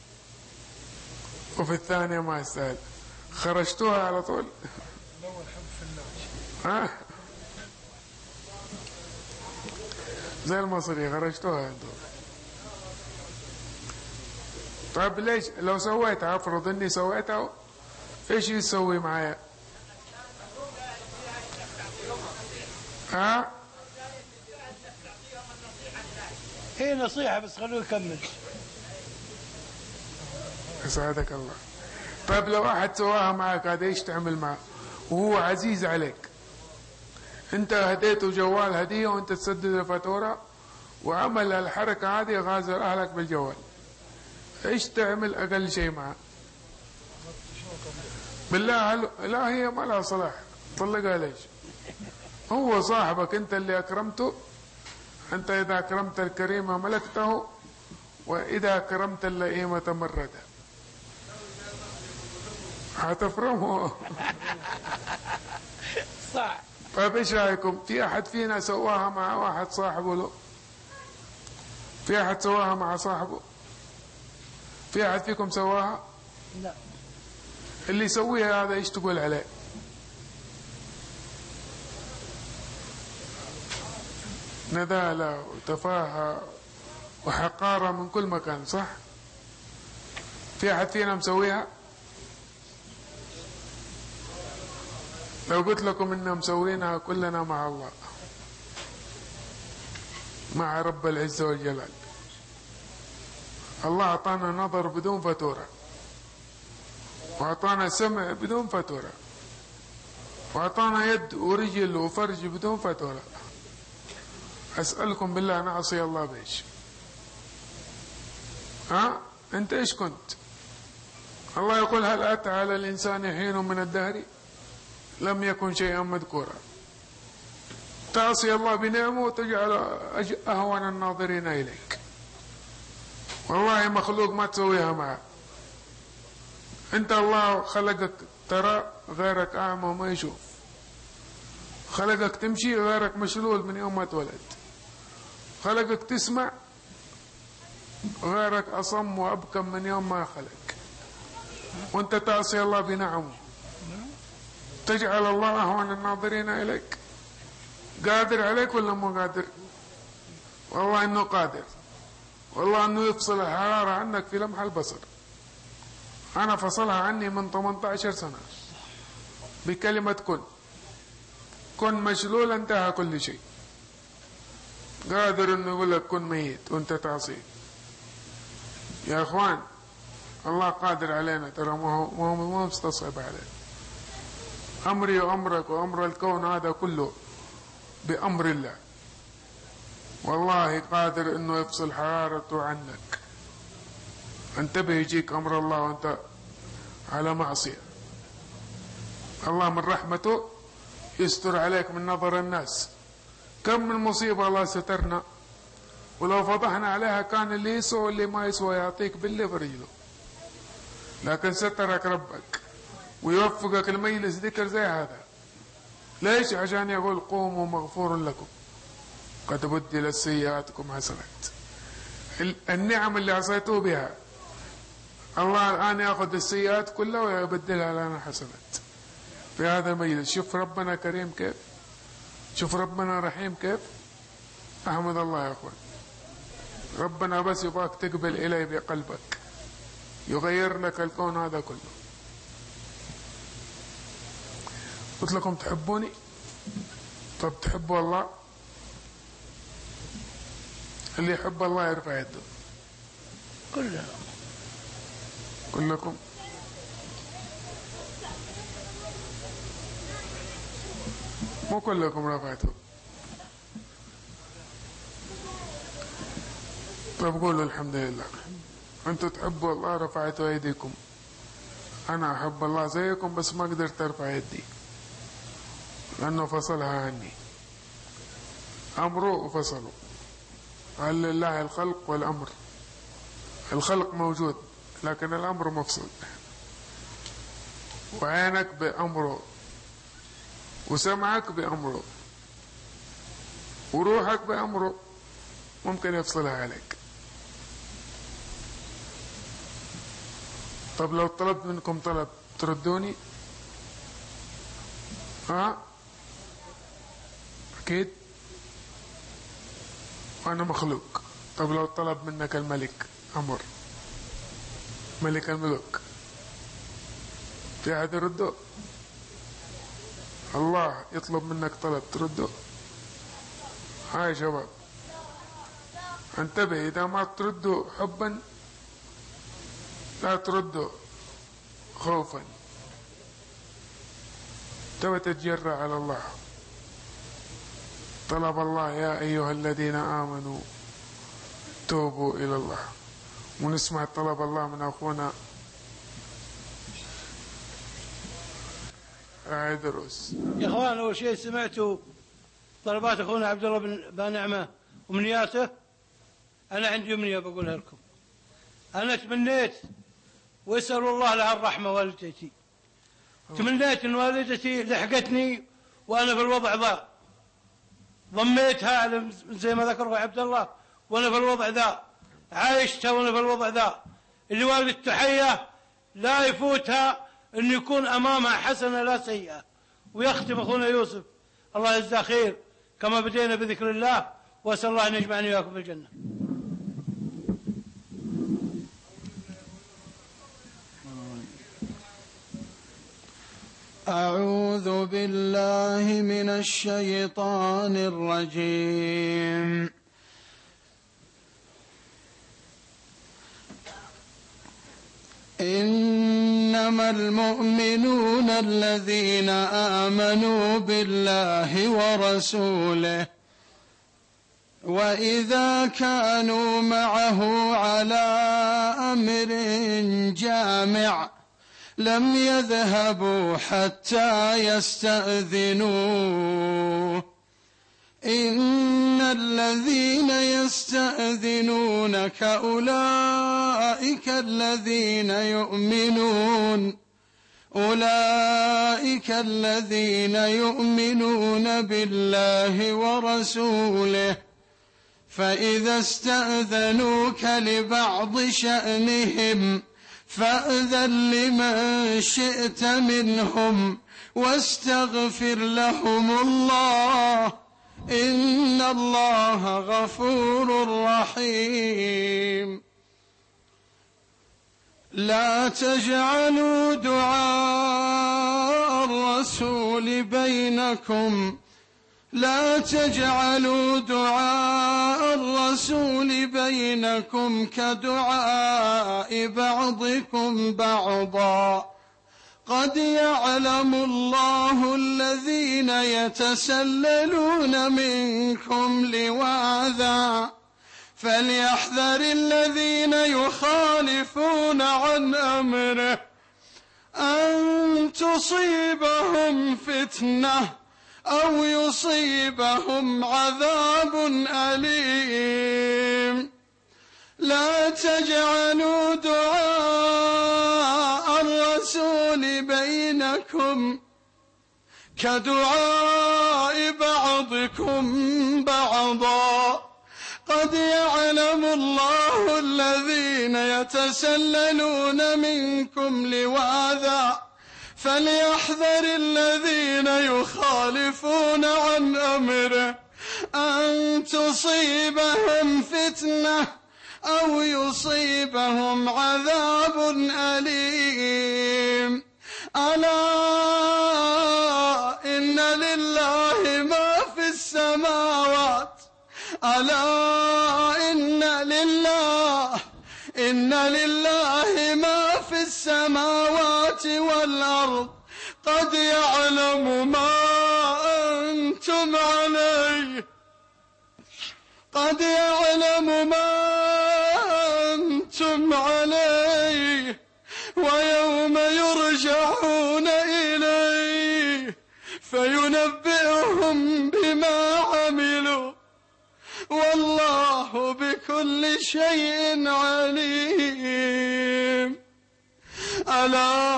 وفي الثانية ما استاهل؟ خرجتوها على طول. الاول حب في الناس. زي المصري خرجتوها انتم. طيب ليش لو سويتها، افرض اني سويتها، ايش يسوي معايا؟ هي نصيحة بس خلوه يكمل. يسعدك الله. طيب لو احد سواها معك، هذا ايش تعمل معه وهو عزيز عليك؟ انت هديته جوال هدية وانت تسدد الفاتورة، وعمل الحركة هذه غازل اهلك بالجوال، ايش تعمل اقل شيء معه؟ بالله لا هي ما لها صلاح، طلقها ليش؟ هو صاحبك انت اللي اكرمته. انت اذا اكرمت الكريم ملكته، واذا اكرمت اللئيم تمرده. هتفرمه. صح. طيب ايش رايكم؟ في احد فينا سواها مع واحد صاحبه له؟ في احد سواها مع صاحبه؟ في احد فيكم سواها؟ لا. اللي يسويها هذا ايش تقول عليه؟ نذالة وتفاهة وحقارة من كل مكان، صح؟ في احد فينا مسويها؟ لو قلت لكم إننا مسوينها كلنا مع الله، مع رب العزة والجلال. الله أعطانا نظر بدون فاتورة، وأعطانا سمع بدون فاتورة، وأعطانا يد ورجل وفرج بدون فاتورة. أسألكم بالله نعصي الله بإيش؟ أنت إيش كنت؟ الله يقول هل أتى على الإنسان حين من الدهر لم يكن شيئا مذكورا. تعصي الله بنعمه وتجعل أهون الناظرين إليك. والله مخلوق ما تسويها معه. أنت الله خلقك ترى غيرك أعمى وما يشوف، خلقك تمشي غيرك مشلول من يوم ما اتولد، خلقك تسمع غيرك أصم وأبكم من يوم ما خلق، وأنت تعصي الله بنعمه تجعل الله أهون الناظرين إليك. قادر عليك ولا مو قادر؟ والله إنه قادر، والله إنه يفصل الحرارة عنك في لمح البصر. أنا فصلها عني من 18 سنة بكلمة كن مشلول انتهى كل شيء. قادر إنه يقول لك كن ميت وأنت تعصيه. يا أخوان الله قادر علينا ترى، ما هو مستصعب علينا. أمري وأمرك وأمر الكون هذا كله بأمر الله. والله قادر إنه يفصل حرارته عنك. انتبه يجيك أمر الله وأنت على معصية. الله من رحمته يستر عليك من نظر الناس. كم من مصيبة الله سترنا، ولو فضحنا عليها كان اللي يسوى واللي ما يسوى يعطيك باللي برجله. لكن سترك ربك ويوفقك المجلس ذكر زي هذا. ليش؟ عشان يقول قوموا مغفور لكم قد بدلت سيئاتكم حسنات. النعم اللي عصيتوه بها الله الآن يأخذ السيئات كلها ويبدلها لنا حسنات في هذا المجلس. شوف ربنا كريم كيف، شوف ربنا رحيم كيف. أحمد الله يا أخوان. ربنا بس يبغاك تقبل إليه بقلبك يغير لك الكون هذا كله. قلت لكم تحبوني؟ طب تحبوا الله؟ اللي يحب الله يرفع يده. كلكم مو كلكم رفعتوا. طب قولوا الحمد لله. انتوا تحبوا الله رفعتوا ايديكم. انا احب الله زيكم بس ما قدرت ارفع يدي لانه فصلها عني. امره وفصله. هل لله الخلق والامر. الخلق موجود لكن الامر مفصول. وعينك بامره، وسمعك بامره، وروحك بامره. ممكن يفصلها عليك. طب لو طلبت منكم طلب تردوني؟ أكيد. وأنا مخلوق. طب لو طلب منك الملك أمر، ملك الملوك، في أحد يرده؟ الله يطلب منك طلب ترده؟ هاي شباب انتبه، إذا ما تردوا حبا لا تردوا خوفا. تبى تتجرأ على الله. طلب الله يا أيها الذين آمنوا توبوا إلى الله. ونسمع طلب الله من أخونا عيدروس. يا أخوان أول شيء سمعتوا طلبات أخونا عبد الله بن نعمة ومنياته. أنا عندي أمنية بقولها لكم. أنا تمنيت واسأل الله لها الرحمة والدتي. تمنيت أن والدتي لحقتني وأنا في الوضع ذا، ضميتها زي ما ذكر عبد الله وأنا في الوضع ذا، عايشتها وأنا في الوضع ذا. اللي والد التحية لا يفوتها أن يكون أمامها حسنة لا سيئة. ويختم أخونا يوسف الله يجزاه خير كما بدينا بذكر الله، وأسأل الله أن يجمعني وإياكم في الجنة. أعوذ بالله من الشيطان الرجيم. إنما المؤمنون الذين آمنوا بالله ورسوله وإذا كانوا معه على أمر جامع لم يذهبوا حتى يستأذنوه. إن الذين يستأذنونك أولئك الذين يؤمنون بالله ورسوله، فإذا استأذنوك لبعض شأنهم فأذن لمن شئت منهم واستغفر لهم الله، إن الله غفور رحيم. لا تجعلوا دعاء الرسول بينكم كدعاء بعضكم بعضا، قد يعلم الله الذين يتسللون منكم لواذا، فليحذر الذين يخالفون عن أمره أن تصيبهم فتنة أو يصيبهم عذاب أليم. لا تجعلوا دعاء الرسول بينكم كدعاء بعضكم بعضا، قد يعلم الله الذين يتسللون منكم لواذا، فليحذر الذين يخالفون عن أمره أن تصيبهم فتنة أو يصيبهم عذاب أليم. ألا إن لله ما في السماوات، ألا إن لله ما في السماوات والأرض، قد يعلم ما أنتم عليه، ويوم يرجعون إليه فينبئهم بما عملوا، والله بكل شيء عليم. ألا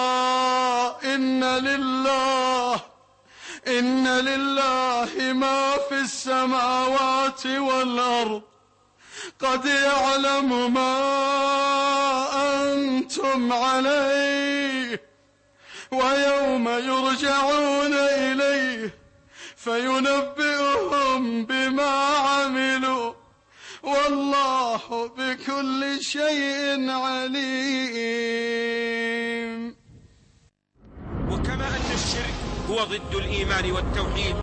إن لله ما في السماوات والأرض، قد يعلم ما أنتم عليه، ويوم يرجعون إليه فينبئهم بما عملوا، والله بكل شيء عليم. وكما أن الشرك هو ضد الإيمان والتوحيد